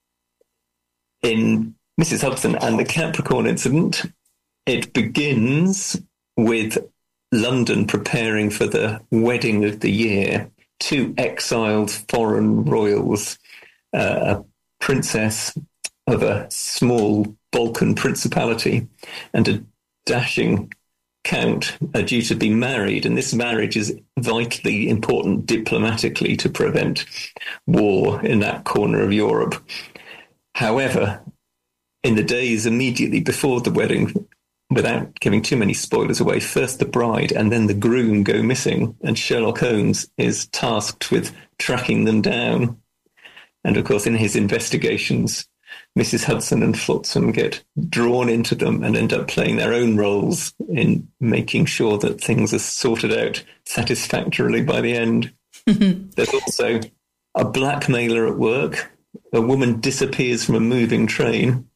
In Mrs. Hudson and the Capricorn Incident, it begins with London preparing for the wedding of the year. 2 exiled foreign royals, a princess of a small Balkan principality and a dashing count are due to be married, and this marriage is vitally important diplomatically to prevent war in that corner of Europe. However, in the days immediately before the wedding, without giving too many spoilers away, first the bride and then the groom go missing, and Sherlock Holmes is tasked with tracking them down. And of course, in his investigations, Mrs. Hudson and Flotsam get drawn into them and end up playing their own roles in making sure that things are sorted out satisfactorily by the end. There's also a blackmailer at work. A woman disappears from a moving train,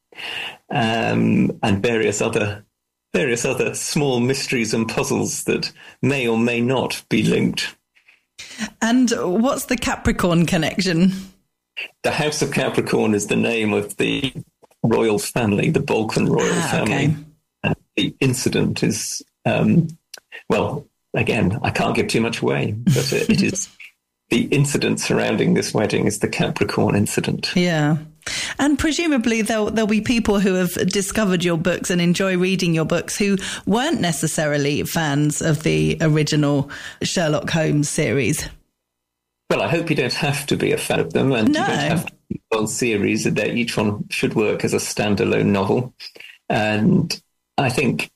and various other small mysteries and puzzles that may or may not be linked. And what's the Capricorn connection? The House of Capricorn is the name of the royal family, the Balkan royal family. Okay. And the incident is, well, again, I can't give too much away, but it is the incident surrounding this wedding is the Capricorn Incident. Yeah. And presumably there'll be people who have discovered your books and enjoy reading your books who weren't necessarily fans of the original Sherlock Holmes series. Well, I hope you don't have to be a fan of them, and you don't have to be a whole series. That each one should work as a standalone novel. And I think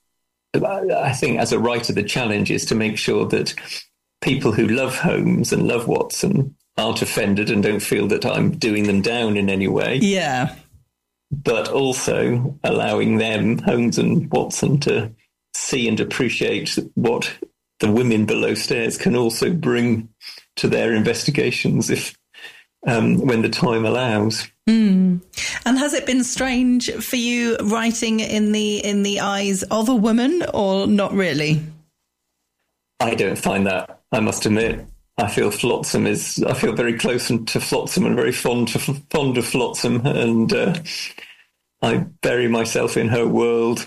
as a writer, the challenge is to make sure that people who love Holmes and love Watson aren't offended and don't feel that I'm doing them down in any way. Yeah. But also allowing them, Holmes and Watson, to see and appreciate what the women below stairs can also bring to their investigations if when the time allows. And has it been strange for you writing in the eyes of a woman, or not really? I don't find that, I must admit. I feel very close to Flotsam and very fond of Flotsam, and I bury myself in her world.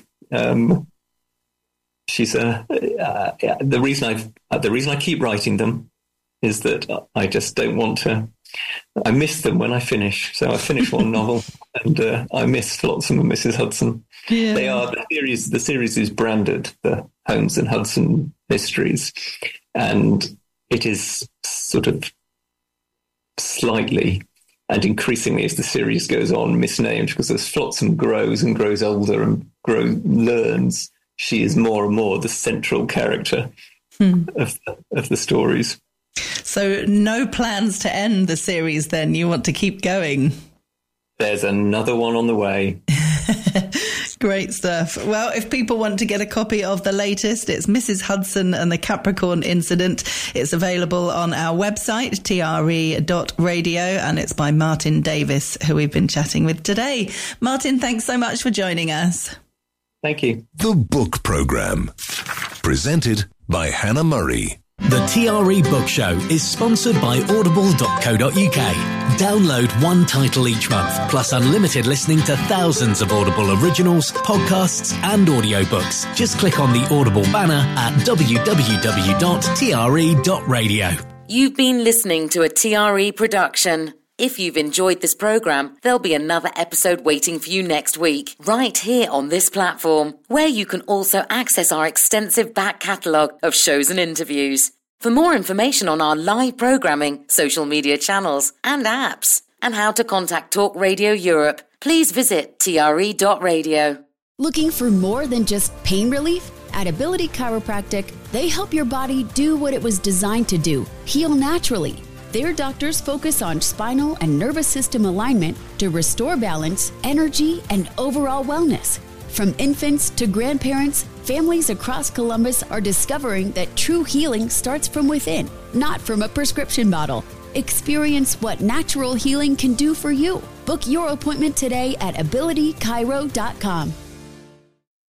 She's the reason I keep writing them is that I just don't want to. I miss them when I finish. So I finish one novel and I miss Flotsam and Mrs. Hudson. Yeah. They are the series is branded the Holmes and Hudson mysteries, and it is sort of slightly and increasingly as the series goes on misnamed, because as Flotsam grows and grows older and learns, she is more and more the central character of the stories. So no plans to end the series then? You want to keep going? There's another one on the way. Great stuff. Well, if people want to get a copy of the latest, it's Mrs. Hudson and the Capricorn Incident. It's available on our website, tre.radio, and it's by Martin Davis, who we've been chatting with today. Martin, thanks so much for joining us. Thank you. The Book Programme, presented by Hannah Murray. The TRE Book Show is sponsored by Audible.co.uk. Download one title each month, plus unlimited listening to thousands of Audible originals, podcasts, and audiobooks. Just click on the Audible banner at www.tre.radio. You've been listening to a TRE production. If you've enjoyed this programme, there'll be another episode waiting for you next week, right here on this platform, where you can also access our extensive back catalogue of shows and interviews. For more information on our live programming, social media channels and apps, and how to contact Talk Radio Europe, please visit tre.radio. Looking for more than just pain relief? At Ability Chiropractic, they help your body do what it was designed to do, heal naturally. Their doctors focus on spinal and nervous system alignment to restore balance, energy, and overall wellness. From infants to grandparents, families across Columbus are discovering that true healing starts from within, not from a prescription bottle. Experience what natural healing can do for you. Book your appointment today at abilitychiro.com.